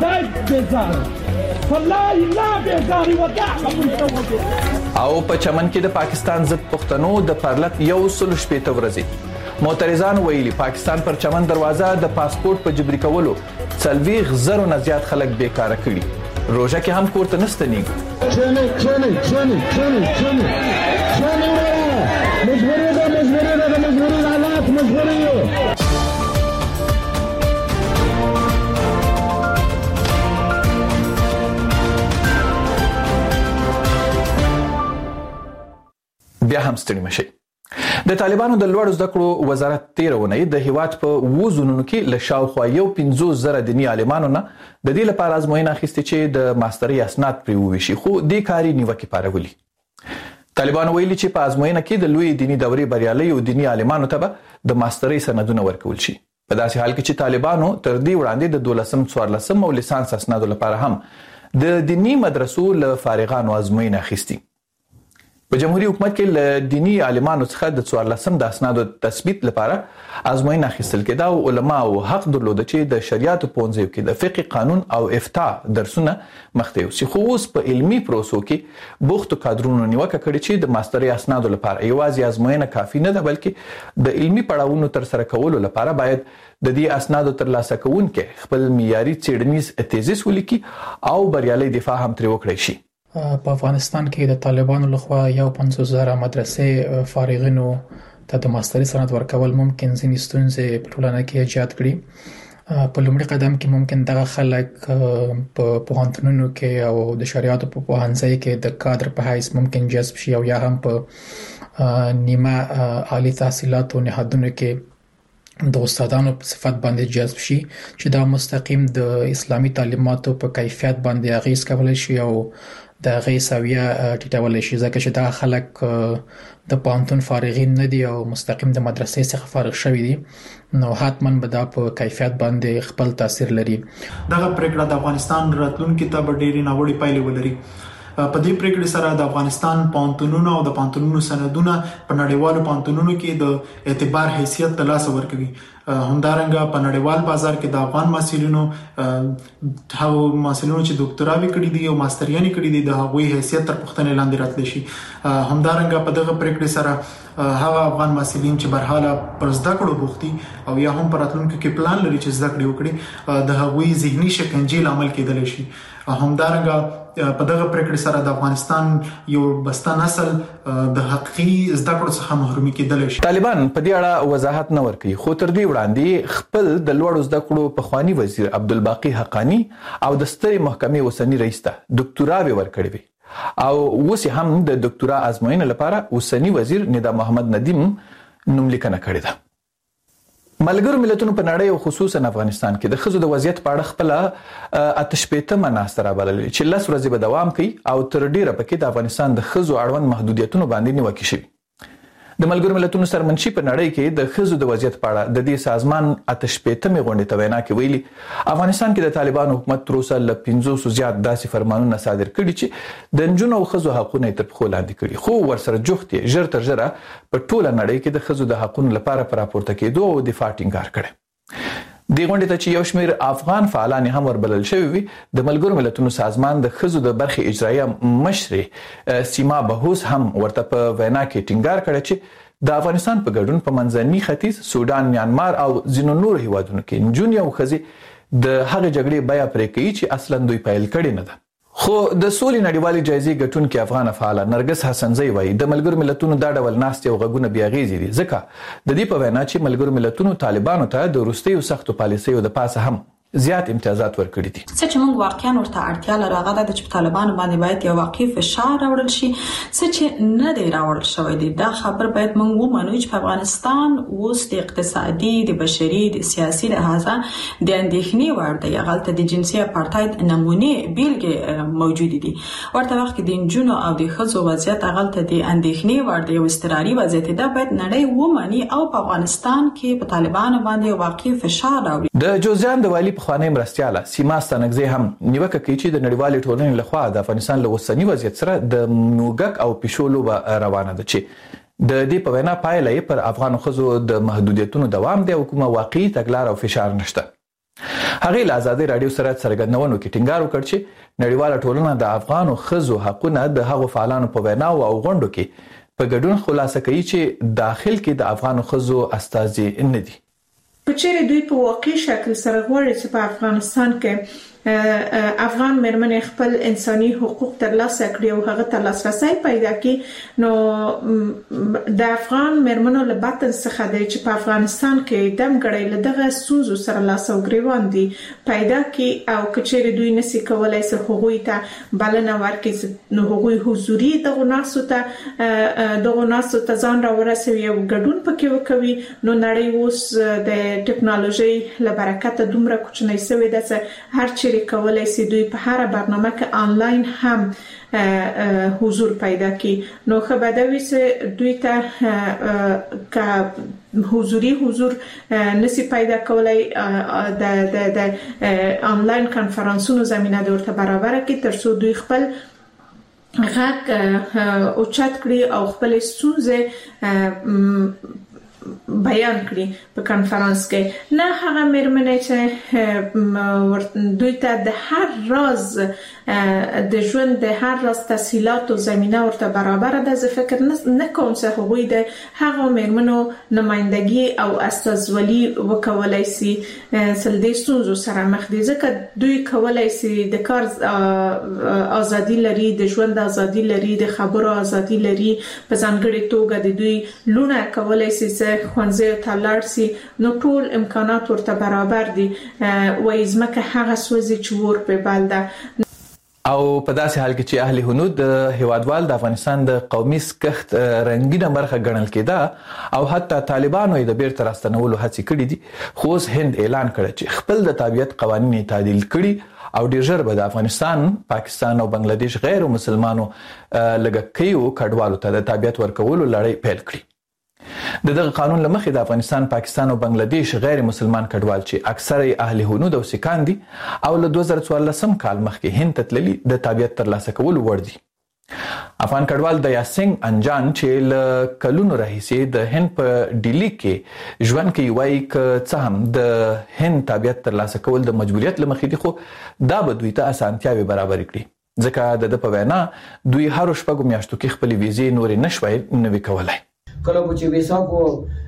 او په چمن کې د پاکستان ضد پښتنو د پرلط یو سل شپېته ورځې معترضان ویلي پاکستان پر چمن دروازه د پاسپورت په جبري کولو 40,000 نه زیات خلک بیکاره کړي. روزه کې هم کوړه نشته نیګ. بیا هم ستړي مشي. د طالبانو د لوړ زده کړو وزارت 13 ونې د هیواد په وزونونو کې له شاوخوا 15,000 دیني عالمانو نه د دې لپاره ازموینه اخیستې چې د ماستري اسناد پرې وویشي خو د کاري نیوکه پارولي. طالبان ویلي چې په ازموینه کې د لوی دیني دورې بریالي او دیني عالمانو ته د ماستري سندونه ورکول شي. په داسې حال کې چې طالبانو تر دې وړاندې د 12 او لیسانس اسناد لپاره هم د دینی مدرسو له فارغانو ازموینه اخیستې. په جمهوریت حکومت کې له دینی عالمانو څخه د 14 د اسنادو تثبیت لپاره ازموینه اخیستل کېده او علما او حق درلود چې د شریعت پونځیو کې د فقه قانون او افتاء درسونه مخته یوسي. خو اوس په علمي پروسو کې بوختو کادرونو نیوکه کړې چې د ماستري اسنادو لپاره یوازې ازموینه کافي نه ده بلکې د علمي پړاوونو تر سره کولو لپاره باید د دې اسنادو ترلاسه کوونکي خپل معیاري څېړنیز تیزیس ولیکي او بریالي دفاع هم ترې وکړي شي. په افغانستان کې د طالبانو لخوا 50,000 مدرسې فارغینو ته د ماستري سند ورکول ممکن ځینې ستونزې په ټولنه کې ایجاد کړي. په لومړي قدم کې ممکن دغه خلک په پوهنتونونو کې او د شریعت په پوهنځي کې د کادر په حیث ممکن جذب شي او یا هم په نیمه عالی تحصیلاتو نهادونو کې د استادانو په صفت باندې جذب شي چې دا مستقیم د اسلامي تعلیماتو په کیفیت باندې اغیز کولای شي او د غي سویه ټیټول شي ځکه چې دا خلک د پانتون فارغین نه دي او مستقیم د مدرسې څخه فارغ شوي دي نو حتماً به دا په کیفیت باندې خپل تاثیر لري. دغه پریکړه د افغانستان راتلونکي ته به ډېری ناوړه پایلې ولري. په دې پریکړې سره د افغانستان پانتونونو او د پانتونونو سندونه په نړیوالو پانتونونو کې د اعتبار حیثیت ترلاسه ورکوي. همدارنګه په نړیوال بازار کې د افغان محصلینو چې ډاکټراوي کړي دي او ماستریاني کړي دي د هغوی حیثیت تر پوښتنې لاندې راتلی شي. همدارنګه په دغه پریکړې سره هغه افغان محصلین چې برحاله پر زده کړو بوختي او یا هم پر راتلونکي کې پلان لري چې زده کړې وکړي د هغوی ذهني شکنجې لامل کېدلی شي. همدارنګه په دغه پریکړې سره د افغانستان یو بسته نسل د حقيقي زده کړو څخه محرومي کېدل شي. طالبان په دې اړه وضاحت نه ورکوي، خو تر دې وړاندې خپل د لوړو زده کړو پخوانی وزیر عبدالباقی حقانی او د سترې محکمې اوسنی رئیس ته ډاکټورا ورکړې وي او اوس هم د ډاکټورا ازموینې لپاره اوسنی وزیر ندا محمد ندیم نوملیکنه کړې ده. ملګرو ملتونو په نړۍ او خصوصا افغانستان کې د ښځو د وضعیت په اړه خپل اتشپېته ناسته رابللې چې 10 ورځې به دوام کوي او تر ډیره پکې د افغانستان د ښځو اړوند محدودیتونو باندې نیوکې شوي. د ملګرو ملتونو سرمنشي په نړۍ کې د ښځو د وضعیت په اړه د دې سازمان اتشپېته غونډې ته وینا کې ویلي افغانستان کې د طالبانو حکومت تر اوسه له 500 زیات داسې فرمانونه صادر کړي چې د نجونو او ښځو حقونه تر پښو لاندې کړي، خو ورسره جوخت ژر تر ژره په ټوله نړۍ کې د ښځو د حقونو لپاره پر راپورته کېدو او دفاع ټینګار کړي. د غونډې ته چې یو شمېر افغان فعالان هم وربلل شوي وي، د ملګرو ملتونو سازمان د ښځو د برخې اجرایه مشرې سیما بهوس هم ورته په وینا کې ټینګار کړی چې د افغانستان په ګډون په منځني ختیځ، سودان، میانمار او ځینو نورو هیوادونو کې نجونې او ښځې د هغې جګړې بیه پرې کوي چې اصلا دوی پیل کړې نه ده. خو د سولې نړیوالې جایزې ګټونکې افغان فعاله نرګس حسنزی وایي د ملګرو ملتونو دا ډول ناستې او غږونه بې اغېزې دي، ځکه د دې په وینا چې ملګرو ملتونو طالبانو ته د وروستیو سختو پالیسیو د پاسه هم زیات امتیازات ورکړي دي. څه چې موږ واقعا ورته اړتیا لرو هغه د چې طالبان باندې باید یو واقعي فشار راوړل شي، څه چې نه دی راوړل شوی دی. دا خبر باید موږ ومنو چې په افغانستان اوس د اقتصادي، د بشري، د سیاسي لحاظه د اندېښنې وړ دی. هغه د جنسي اپارټاید نمونې بیلګې موجود دي. ورته وخت کې د نجونو او د ښځو وضعیت هغه د اندېښنې وړ دی او استراري وضعیت دا باید نړۍ ومني او په افغانستان کې په طالبان باندې واقعي فشار راوړي. د جوزجان د والی پخوانی مرستیاله سیما ستانکزی هم نیوکه کوي چې د نړیوالې ټولنې لخوا د افغانستان له اوسني وضعیت سره د موږک او پیشو لوبه روانه ده چې د دې په وینا پایله یې پر افغان ښځو د محدودیتونو دوام دی او کومه واقعي تګلاره او فشار نشته. هغې له ازادۍ راډیو سره څرګندونو کې ټینګار وکړ چې نړیواله ټولنه د افغان ښځو حقونه د هغو فعالانو په ویناو او غونډو کې په ګډون خلاصه کوي چې داخل کې د افغان ښځو استازي نه دي. په چیرې دوی په واقعي شکل سره غواړي چې په افغانستان کې افغان مېرمنې خپل انساني حقوق ترلاسه کړي او هغه ته لاسرسي پیدا کړي، نو د افغان مېرمنو له باطن څخه دی چې په افغانستان کې دمګړی له دغه ستونزو سره لاس او ګریوان دي پیدا کړي او کچېرې دوی نشي کولای چې هغوی ته بلنه ورکړي، نو هغوی حضوري دغه ناسو ته ځان راورسوي او ګډون پکې وکوي. نو نړۍ اوس د ټکنالوژي له برکته دومره کوچنۍ شوې ده چې هر چیرې کولای شي دوی په هر برنامه کې آنلاین هم حضور پیدا کړي. نو خبردوي چې دوی ته حضوري حضور نشي پیدا کولای د آنلاین کانفرنسونو زمينه د ورته برابر کړي ترڅو دوی خپل غږ اوچت کړي او خپل ستونزې بیان کړي په کانفرنس کې. نه هغه مېرمنې چې دوی ته د هر راز د ژوند د هر راز تفصيلات او زمينه ورته برابر ده، زه فکر نه کوم چې هغوی د هغه مېرمنو نمائندګي او استازولي وکولای شي چې د ستونزو سره مخ دي، ځکه دوی کولای شي د کار ازادي لري، د ژوند ازادي لري، د خبرو ازادي لري، په ځانګړي توګه د دوی لونه کولای شي خوانزه ته لاړ شي، نو ټول امکانات ورته برابر دي. وایي ځمکه هغه سوځي چې ور په بال ده. او په داسې حال کې چې اهل هنود د هیوادوال د افغانستان د قومي سکخت رنگینه برخه ګڼل کېده او حتی طالبانو یې د بیرته راستنولو هڅې کړې دي، خو اوس هند اعلان کړی چې خپل د تابعیت قوانین تعدیل کړي او ډیر ژر به د افغانستان، پاکستان او بنگلاديش غیر مسلمانو لږکیو کډوالو ته د تابعیت ورکولو لړۍ پیل کړي. دغه قانون لمخې د افغانستان، پاکستان او بنگلاديش غیر مسلمان کډوال چې اکثره اهل هنود او سکان دي او له 2014 کال مخکې هند ته تللي د تابعیت ترلاسه کولو وړ دي. افغان کډوال د یاسنګ انجان چې له کلونو راهیسې د هند په ډیلی کې ژوند کوي وایي که څه هم د هند تابعیت ترلاسه کول د مجبوریت لمخې دي، خو دا به دوی ته اسانتیاوې برابر کړي، ځکه د په وینا دوی هر شپږ میاشتو کې خپل ویزې نورې نشوي نوي کولای. کله چې ویسا کو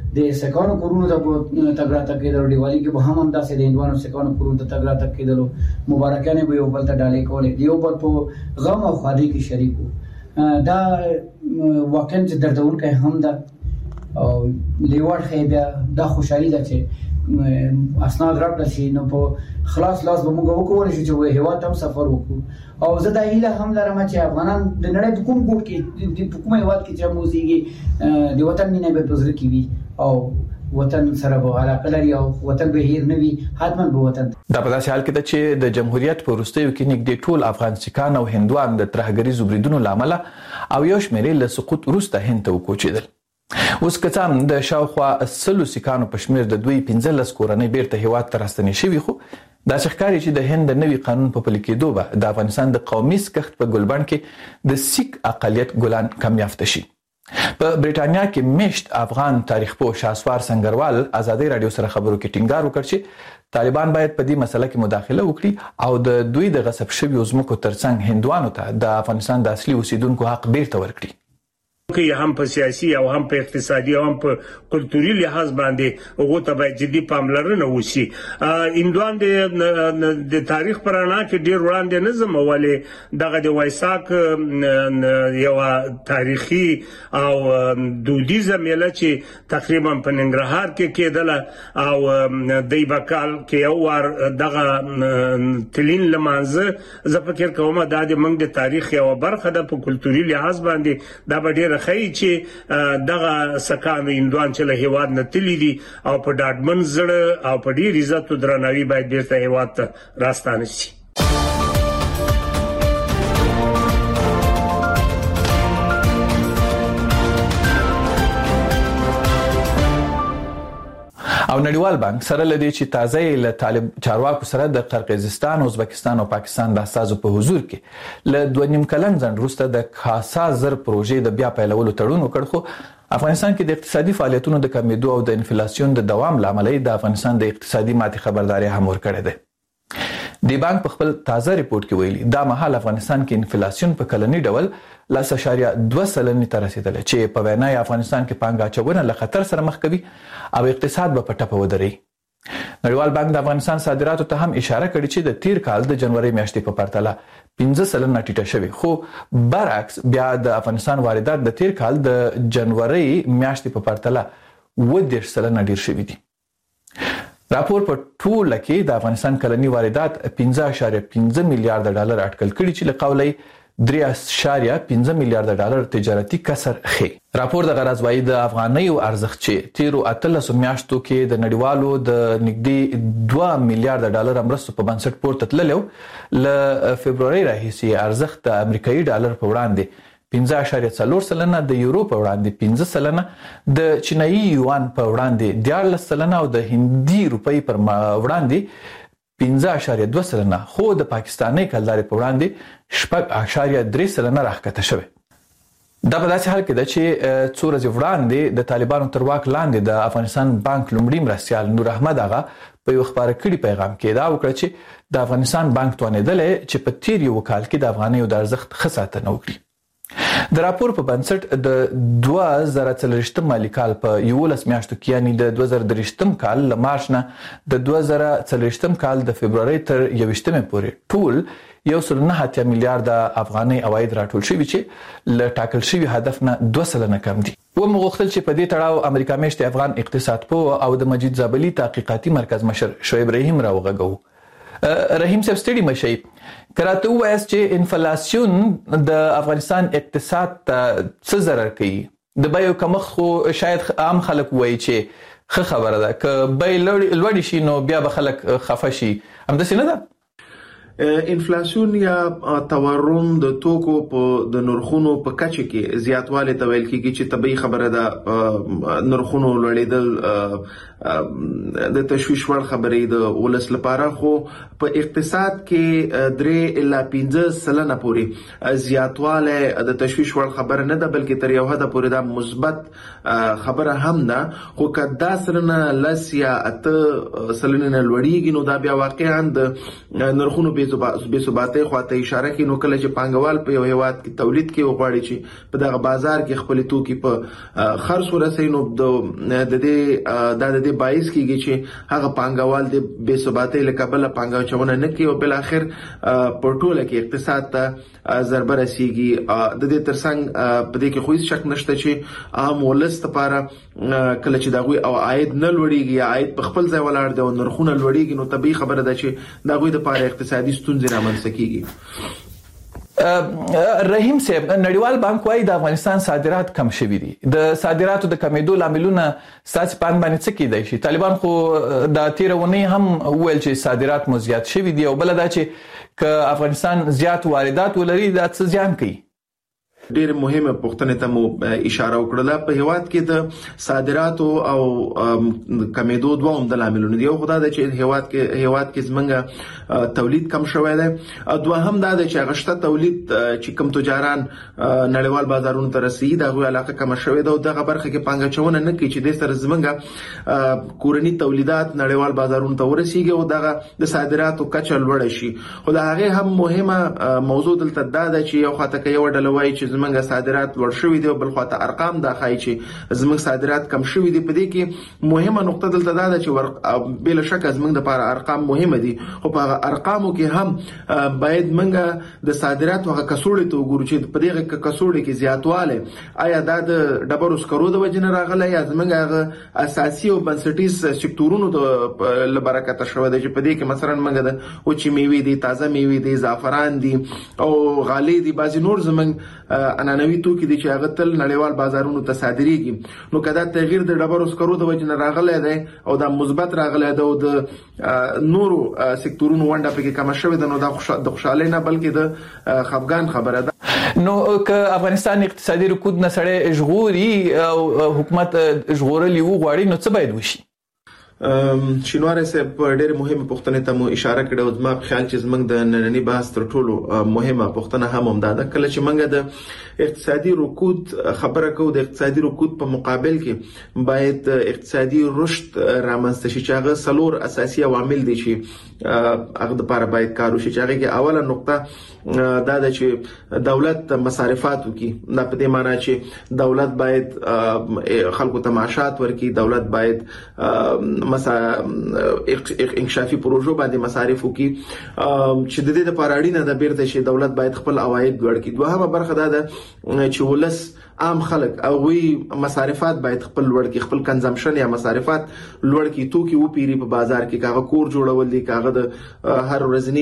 د سکانو کورونو ته تګ راتګ کېدل، دیوالي کې به هم داسې د هندوانو سکانو کورونو ته تګ راتګ کېدل، مبارکانې به یو بل ته ډالۍ کولې، د یو بل په غم او ښادۍ کې شریک وو. دا واقعا چې دردونکی هم ده او لیوړ خې بیا دا خوشحالي ده چې اسناد راکړل شي نو په خلاص لاس به موږ وکولای شو چې هیواد هم سفر وکړو. او زه دا هیله هم لرم چې افغانان د نړۍ په کوم ګوټ کې د کوم هیواد کې چې موزيږي د وطن مینه به پزره کې وي او وطن سره به علاقه لري او وطن به هیر نه وي، حتما به وطن. دا په داسې حال کې ده چې د جمهوریت په وروستیو کې نږدې ټول افغان سکان او هندوان د ترهګریزو بریدونو لامل او یو شمېر له سقوط وروسته هند ته وکوچېدل. اوس کڅام د شاوخوا 100 سکانو په شمیر د دوی 15 کورنۍ بیرته هیواد ته راستنې شوي، خو دا ښکاري چې د هند د نوي قانون په پلي کېدو به د افغانستان د قومي سکښت په ګلبند کې د سیک اقلیت ګلان کم یافته شي. په بریټانیا کې میشت افغان تاریخ پوه شاسوار سنگروال ازادي رادیو سره خبرو کې ټینګار وکړ چې طالبان باید په دې مسله کې مداخله وکړي او د دوی د غصب شویو ځمکو ترڅنګ هندوانو ته د افغانستان د اصلي اوسیدونکو حق بیرته ورکړي. که هم په سیاسي او هم په اقتصادي او هم په کلتوري لحاظ باندې هغه ته باید جدي پاملرنه وشي. هندوان د تاریخ پرانا کې ډیر وړاندې نه زموالې دغه د وایساک یو تاریخي او دودیزه میله چې تقریبا په ننګرهار کې کېدله او د ایبکال کې یو ور دغه تلین لمانځه زه فکر کوم دا د موږ د تاریخ یو برخه ده په کلتوري لحاظ باندې دا به ډیر خی چې دغه سکانو هندوان چې له هیواد نه تللی دي او په ډاډمن زړه او په ډیر عزت او درناوي باید بیرته هیواد ته راستانه شي. او نړیوال بانک سره لدی چې تازه له طالب چارواکو سره د قرقیزستان، ازبکستان او پاکستان د اساسو په حضور کې له 2.5 کلن ځنډ وروسته د خاصه زر پروژې د بیا پیلولو تړون وکړ، خو افغانستان کې د اقتصادي فعالیتونو د کمیدو او د انفلیسیون د دوام لامل د افغانستان د اقتصادي ماتې خبرداري هم ورکړې ده. دی بانک په خپل تازه ریپورت کې ویلي دا مهال افغانستان کې انفلیسیون په کلنی ډول 0.2% ته رسیدلی چې په وینا افغانستان کې پانګه اچونه له خطر سره مخ کوي او اقتصاد به په ټپه ودري. نړیوال بانک د افغانستان صادراتو ته هم اشاره کړې چې د تیر کال د جنوري میاشتې په پرتله 15% ټیټه شوې، خو برعکس بیا د افغانستان واردات د تیر کال د جنوري میاشتې په پرتله 10% ډیر شوي دي. راپور په ټوله کې د افغانستان کلنی واردات 15.15 میلیارډ ډالر اټکل کړي چې له قوله 3.15 میلیارډ ډالر تجارتي کسر خي. راپور د غرض وايي د افغانیو ارزښت چې تیرو 13 میاشتو کې د نړیوالو د نږدې 2 میلیارډ ډالر مرستو په بنسټ پورته تللو ل فبرवरी راهیسې ارزښت د امریکایي ډالر په وړاندې 15.4%، د یورو په وړاندې 15%، د چینایي یوان په وړاندې 14% او د هندي روپۍ پر وړاندې 15.2%، خو د پاکستاني کلدارې په وړاندې 6.3% راښکته شوی. دا په داسې حال کې ده چې څو ورځې وړاندې د طالبانو تر واک لاندې د افغانستان بانک لومړي مرستیال نور احمد آغا په یو خبره کړي پیغام کې دا وکړه چې د افغانستان بانک توانېدلی چې په تیر یو کال کې د افغانیو د ارزښت ښه ساتنه وکړي. د راپور په بنسټ د 2023 مالي کال په 11 میاشتو کې یعنی د 2023 کال له مارچ نه د 2024 کال د فبرवरी تر 21 پورې ټول 1.9 میلیارډ افغاني عواید راټول شوي چې له ټاکل شوي هدف نه 2% کم دي. ومغوښتل چې په دې تړاو امریکا میشت افغان اقتصاد پوه او د مجید زابلی تحقیقاتي مرکز مشر شعیب رحیم راوغږو. رحیم صاحب ستړي مشي کراته وایي چې انفلیسیون د افغانستان اقتصاد ته څه ضرر کوي. د بیو کمښت خو شاید عام خلک وایي چې ښه خبره ده، که بیې لوړې شي نو بیا به خلک خفه شي، همداسې نه ده؟ انفلیسیون یا تورم د توکو په د نرخونو په کچه کې زیاتوالی ته ویل کېږي چې طبیعي خبره ده. نرخونو لوړېدل د تشویش وړ خبرې د ولس لپاره، خو په اقتصاد کې 3.5% پورې زیاتوالی د تشویش وړ خبره نه ده، بلکې تر یو حده پورې دا مثبت خبره هم ده. خو که دا سلنه لس یا 8% لوړېږي نو دا بیا واقعا د نرخونو بې ثباتۍ خواته اشاره کوي. نو کله چې پانګوال په یو هیواد کې تولید کوي او غواړي چې په دغه بازار کې خپل توکي په خرڅ ورسوي، نو د دې باعث کیږي چې هغه پانګوال د بې ثباتۍ له کبله پانګاچونه نه کوي او بل اخر په ټوله کې اقتصاد ته ضربه رسیږي. د دې ترڅنګ په دې کې خو هیڅ شک نشته چې عام ولس لپاره کله چې دغه او عاید نه لوړیږي یا عاید په خپل ځای ولاړ دی او نرخونه لوړیږي، نو طبيعي خبره ده چې دغه لپاره اقتصادي ستونزې رامنځته کیږي. رحیم صاحب، نړیوال بانک وايي د افغانستان صادرات کم شوي دي. د صادراتو د کمیدو لاملونه ستاسو په اند باندې څه کیدای شي؟ طالبان خو د تیرونی هم ویل چې صادرات مو زیات شوي دي او بل دا چې ک افغانستان زیات واردات ولري دا څه زیان کوي. ډېر مهمه پوښتنه ته مو اشاره وکړه. په هیواد کې د صادراتو او کمیدو دوه عمده لاملونه دي. یو خدای د چې هیواد کې زمونږ تولید کم شوی دی، دوه هم دا د چې غشته تولید چې کم تجاران نړیوال بازارونو ته رسیدي دغه علاقه کم شوی دی او دغه برخه کې پانګاچونه نه کوي چې د سر زمونږ کورنی تولیدات نړیوال بازارونو ته ورسیږي او دغه د صادراتو کچه لوړ شي. خو دا هغه هم مهمه موضوع دلته دا ده چې یو خاطر کې یو ډله وایي چې زمونږ صادرات لوړ شوي دي او بل خواته ارقام دا ښایي چې زمونږ صادرات کم شوي دي. په دې کې مهمه نقطه دلته دا ده چې بلا شک زمونږ لپاره ارقام مهمه دي، خو په ارقامو کې هم باید موږ د صادراتو هغه کڅوړې ته وګورو چې په دې کڅوړې کې زیاتواله آیا دا د ډبرو سکرو د وجې نه راغلی یا زمونږ هغه اساسي او بنسټیز سکتورونو د لبرکته شوی دی چې په دې کې مثلا موږ د وچې میوې دي، تازه میوې دي، زعفران دي او غالۍ دي، بعضې نور زمونږ انانوي توکي دي چې هغه تل نړیوال بازارونو ته صادريږي. نو کدا تغییر د ډبرو سکرو د وجه نه راغلی دی او دا مثبت راغلی دی او د نورو سکتورونو ونډه پکې کم شوې ده، نو دا د خوشاله نه بلکې د خفګان خبره ده. نو که افغانستان اقتصادي رکود نه سړی ژغوري او حکومت ژغورلی وغواړي نو څه باید وشي؟ شینواره صاحب ډېر مهمه پوښتنه ته مو اشاره کړې او زما په خیال چې زمنګ د نننی بحث تر ټولو مهمه پوښتنه هم ده. کله چې موږ د اقتصادي رکود خبره کوو، د اقتصادي رکود په مقابل کې باید اقتصادي رشد رامنځته شي چې هغه څلور اساسي عوامل دي چې هغه لپاره باید کار وشي. چې هغه کې اوله نقطه دا ده چې دولت مصارفات وکړي. دا په دې معنی چې دولت باید خلکو ته معاشات ورکړي، دولت باید انکشافي پروژو باندې مصارف وکړي چې د دې لپاره اړینه ده بیرته چې دولت باید خپل عواید لوړ کړي. دوهمه برخه دا ده چې ولس عام خلک او وی مصارفات باید خپل لوړ کړي، خپل کنزمپشن یا مصارفات لوړ کړي، توکي وپیری په بازار کې، کاغه کور جوړول دي، کاغه د هر ورځنی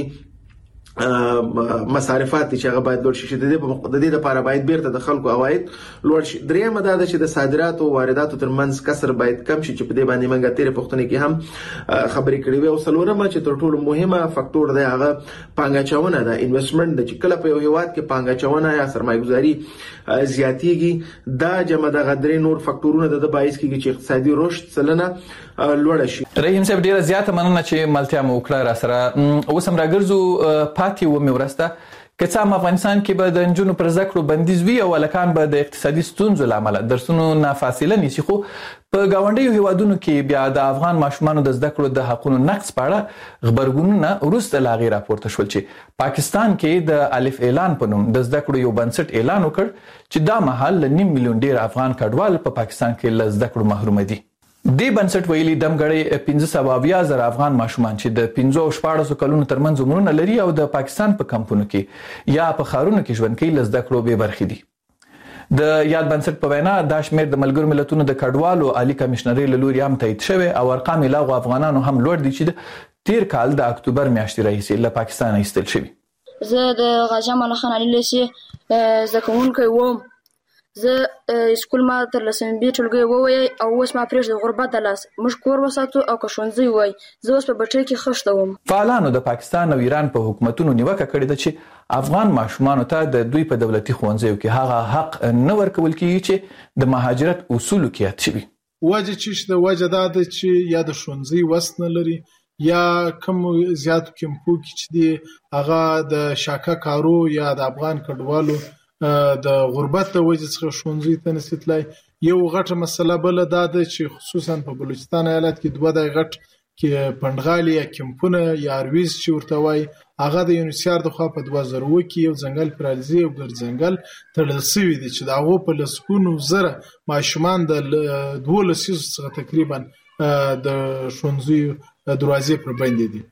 مصارفات چې هغه باید لوړ شي. د دې لپاره باید بیرته د خلکو عواید لوړ شي. درېمه دا ده چې د صادراتو او وارداتو ترمنځ کسر باید کم شي چې په دې باندې موږ تیرې پوښتنې کې هم خبرې کړې وې. او څلورمه چې تر ټولو مهمه فاکټور دی هغه پانګاچونه ده، انویسټمنټ ده. چې کله په یو هیواد کې پانګاچونه یا سرمایه‌ګذاري زیاتیږي دا جمع د غدري نور فاکټورونه د باعث کیږي چې اقتصادي رشد سلنه لوړ شي. رحیم صاحب ډیره زیاته مننه چې ملتیا مو وکړه را سره. اوس هم راګرځو پاتې و مې ورسته که څه هم افغانستان کې به د نجونو پر زده کړو بندیز وي او الکان به د اقتصادي ستونزو لامل درسونو نه فاصله نیسي، خو په گاونډیو هیوادونو کې بیا د افغان ماشومانو د زده کړو د حقونو نقض په اړه خبرګونونه وروسته لا غیر راپورته شول چې پاکستان کې د الف اعلان په نوم د زده کړو یو بنسټ اعلان وکړ چې دا مهال ل 9 میلیون ډیر افغان کډوال په پاکستان کې ل زده کړو محروم دي. دې بنسټ ویلي دمګړې 15,000 افغان ماشومان چې د 15 او 14 کلونو ترمنځ عمرونه لري او د پاکستان په کمپونو کې یا په خارونو کې ژوند کوي ل زده کړو به برخې دي. د یاد بنسټ په وینا دا شمیر د ملګرو ملتونو د کډوالو عالی کمشنري له لوري هم تایید شوی او ارقام لا افغانانو هم لوړ دي چې تیر کال د اکتوبر میاشتې راهیسې له پاکستان ایستل شوی. زه د غاجم الله خان علي لیسي زکونکو ووم. زه سکول ما تر لسم بي ټولګي ووي او اوس ما پرېږ د غربت د لاس موږ کور وساتو او که ښوونځی وای زه اوس په بټۍ کې خښته وم. فعالانو د پاکستان او ایران په حکومتونو نیوکه کړې ده چې افغان ماشومانو ته د دوی په دولتي ښوونځیو کې هغه حق نه ورکول کیږي چې د مهاجرت اصولو کې یاد شوي. وجه چې د وجه دا ده چې یا د ښوونځي وس نه لري یا کوم زیات کمپو کې چې دی هغه د شاکه کارو یا د افغان کډوالو د غربت د وجې څخه ښوونځي ته نسیتلای. یو غټه مسله بل دا ده چې خصوصا په بلوچستان ایالت کې دوه د غټ کې پندغالي یا کمپونه یا ارویز چې ورته وایي هغه د یونیسیار د خوا په 2000 کې یو ځنګل پرالزي او ګرځنګل تړل شوی دی چې دا هغه په لسګونو زره ماشومان د 12 څخه تقریبا د ښوونځیو دروازې پر باندې دي.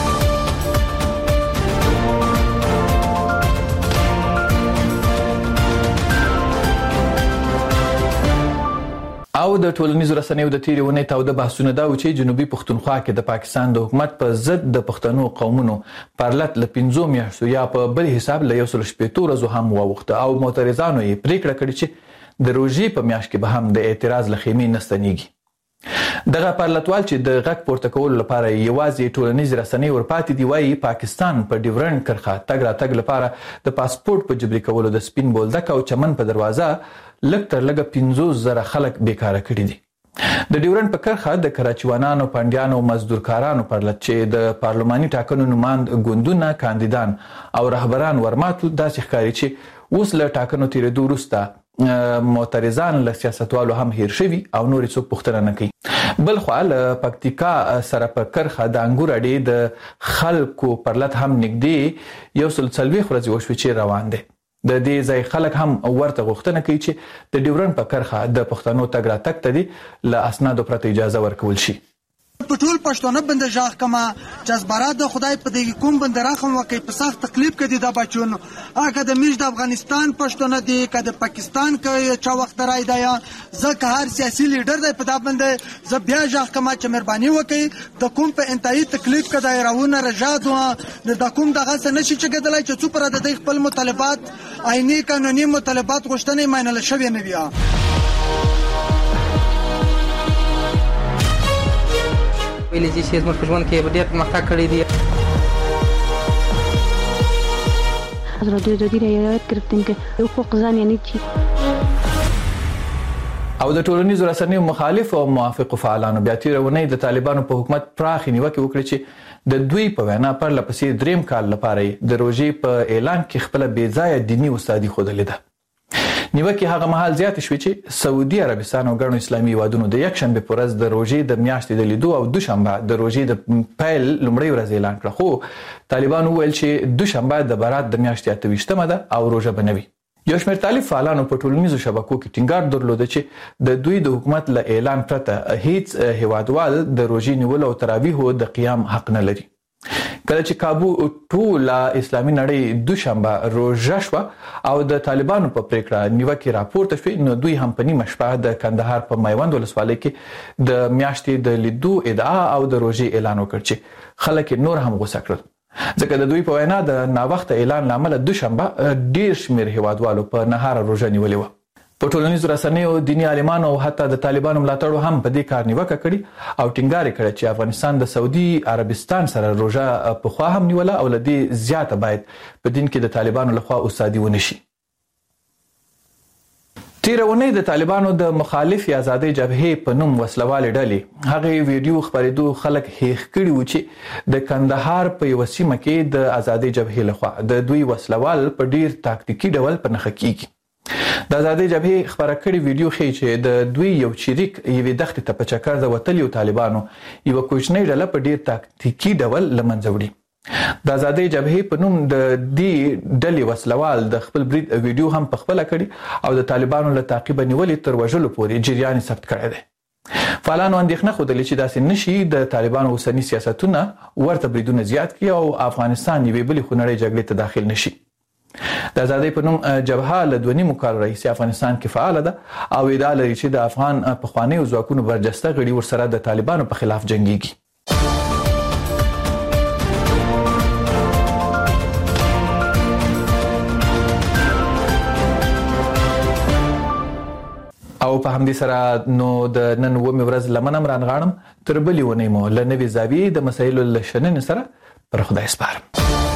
او د ټولنیزو رسنیو د تیرې ونې تاوده بحثونه دا و چې جنوبي پښتونخوا کې د پاکستان د حکومت په ضد د پښتنو قومونو پرلط ل 15 میاشتو یا په بل حساب له 180 ورځو هم واوښته او معترضانو یې پریکړه کړې چې د روژې په میاشت کې به هم د اعتراض له خیمې نستنیږي. دغه پرلطوال چې د غږ پورته کولو لپاره یوازې ټولنیز رسنۍ ورپاتې دی وایي پاکستان په ډیورنډ کرښه تګ راتګ لپاره د پاسپورت په جبري کولو د سپین بولدک او چمن په دروازه لږ تر لږه 15,000 خلک بیکاره کړي دي. د ډیورنډ په کرښه د کراچوانانو، پنډیانو، مزدورکارانو پرلط چې د پارلماني ټاکنو نماند ګوندونه، کاندیدان او رهبران ورماتو داسې ښکاري چې اوس له ټاکنو تیرېدو وروسته معترضان له سیاستوالو هم هیر شوي او نور څوک پوښتنه نه کوي. بل خوا له پکتیکا سره په کرښه د انګور اډې د خلکو پرلط هم نږدې 140 ورځې وشوې چې روان دی. د دې ځای خلک هم ورته غوښتنه کوي چې د ډیورنډ په کرښه د پښتنو تګ راتګ ته دي له اسنادو پرته اجازه ورکول شي. په ټول پښتون بنده ژغ کما جذبرات د خدای په دې کوم بنده راخم وکي په سخت تکلیف کې دي د بچون هغه د میش د افغانستان پښتون دي کده پاکستان کې چا وخت راي دی ځکه هر سیاسي لیډر دی په دا بنده ز بیا ژغ کما چې مهرباني وکي د کوم په انتهایی تکلیف کې دایرونه رجادو د کوم دغه څه نشي چې کېدلای چې څو پر د خپل مطالبات عیني قانوني مطالبات غوښتنې ماینل شوی نه بیا. ویلې چې زموږ په ژوند کې ډېر پرمختګ کړی دی. حضرت جدي رعایت کړتن کې حقوق ځان یعنی چی او د ټولنیزو رسنیو مخالف او موافق فعالانو بیا تیرونې د طالبانو په حکومت پراخ نیوکه وکړه چې د دوی په وینا پر لپسې دریم کال لپاره د روژې په اعلان کې خپل بې ځایه دینی استادي خوده لیده. نیوکه هغه مهال زیات شوې چې سعودي عربستان او ګڼو اسلامي هیوادونو د یک شنبه پر ورځ د روژې د میاشتې د لیدو او دوشنبه د روژې د پیل لومړی ورځ اعلان کړ خو طالبان وویل چې دوشنبه د برات د میاشتې 28مه ده او روژه بنوي. یو شمېر طالب فعالانو په ټولنیزو شبکو کې ټینګار درلود چې د دوی د حکومت له اعلان پرته هیڅ هیوادوال د روژې نیولو او تراویحو د قیام حق نه لري. کله چې کابو ټول اسلامي نړۍ دوشنبه روژه شو او د طالبانو په پریکړه نیوکه راپورته شوې نو دوی هم په نیمه شپه د کندهار په میوند ولسوالۍ کې د میاشتې د لیدو ادعا او د روژې اعلان وکړ چې خلک نور هم غوسه کړل ځکه د دوی په وینا د ناوخته اعلان لامل دوشنبه ډیر شمیر هیوادوالو په نهار روژه نیولې و. په ټولنیزو رسنیو دینی عالمانو او حتی د طالبانو ملاتړو هم په دې کار نیوکه کړي او ټینګار کړي چې افغانستان د سعودي عربستان سره روژه په خوا هم نیوله او لدې زیاته باید په دین کې د طالبانو لخوا استادي ونشي. تیرونې د طالبانو د مخالفي ازادي جبهې په نوم وسلوال ډلې هغه ویډیو خبرېدو خلک هیښ کړي و چې د کندهار په یو سیمه کې د ازادي جبهې لخوا د دوی وسلوال په ډیر تاکتیکي ډول په نخښه کیږي. د ازادي جبهې خبره کړې ویډیو ښیي چې د دوی یو چریک یوې دښتې ته په چکر د وتلیو طالبانو یو کوچنۍ ډله په ډیر تاکتیکي ډول له منځه وړي. د ازادي جبهې په نوم د دې ډلې وسلوال د خپل برید ویډیو هم په خپل کړي او د طالبانو له تعقیب نیولې تر وژلو پورې جریان ثبت کړی دی. فعالانو اندېښنه خوده چې داسې نشي د طالبانو اوسنی سیاستونه ورته بریدونه زیات کړي او افغانستان یوې بلې خونړۍ جګړې ته داخل نشي. د ازادۍ په نوم جبهه له 2.5 کال راهیسې افغانستان کې فعال ده او ادعا لري چې د افغان پخوانیو ځواکونو برجسته غړي ورسره د طالبانو په خلاف جنګيږي. او په همدې سره نو د نن ومه ورځ لمنم رانغاړم تر بلې ونې مو لنوي زاویې د مسایلو لشنن سره پر خدای سپارم.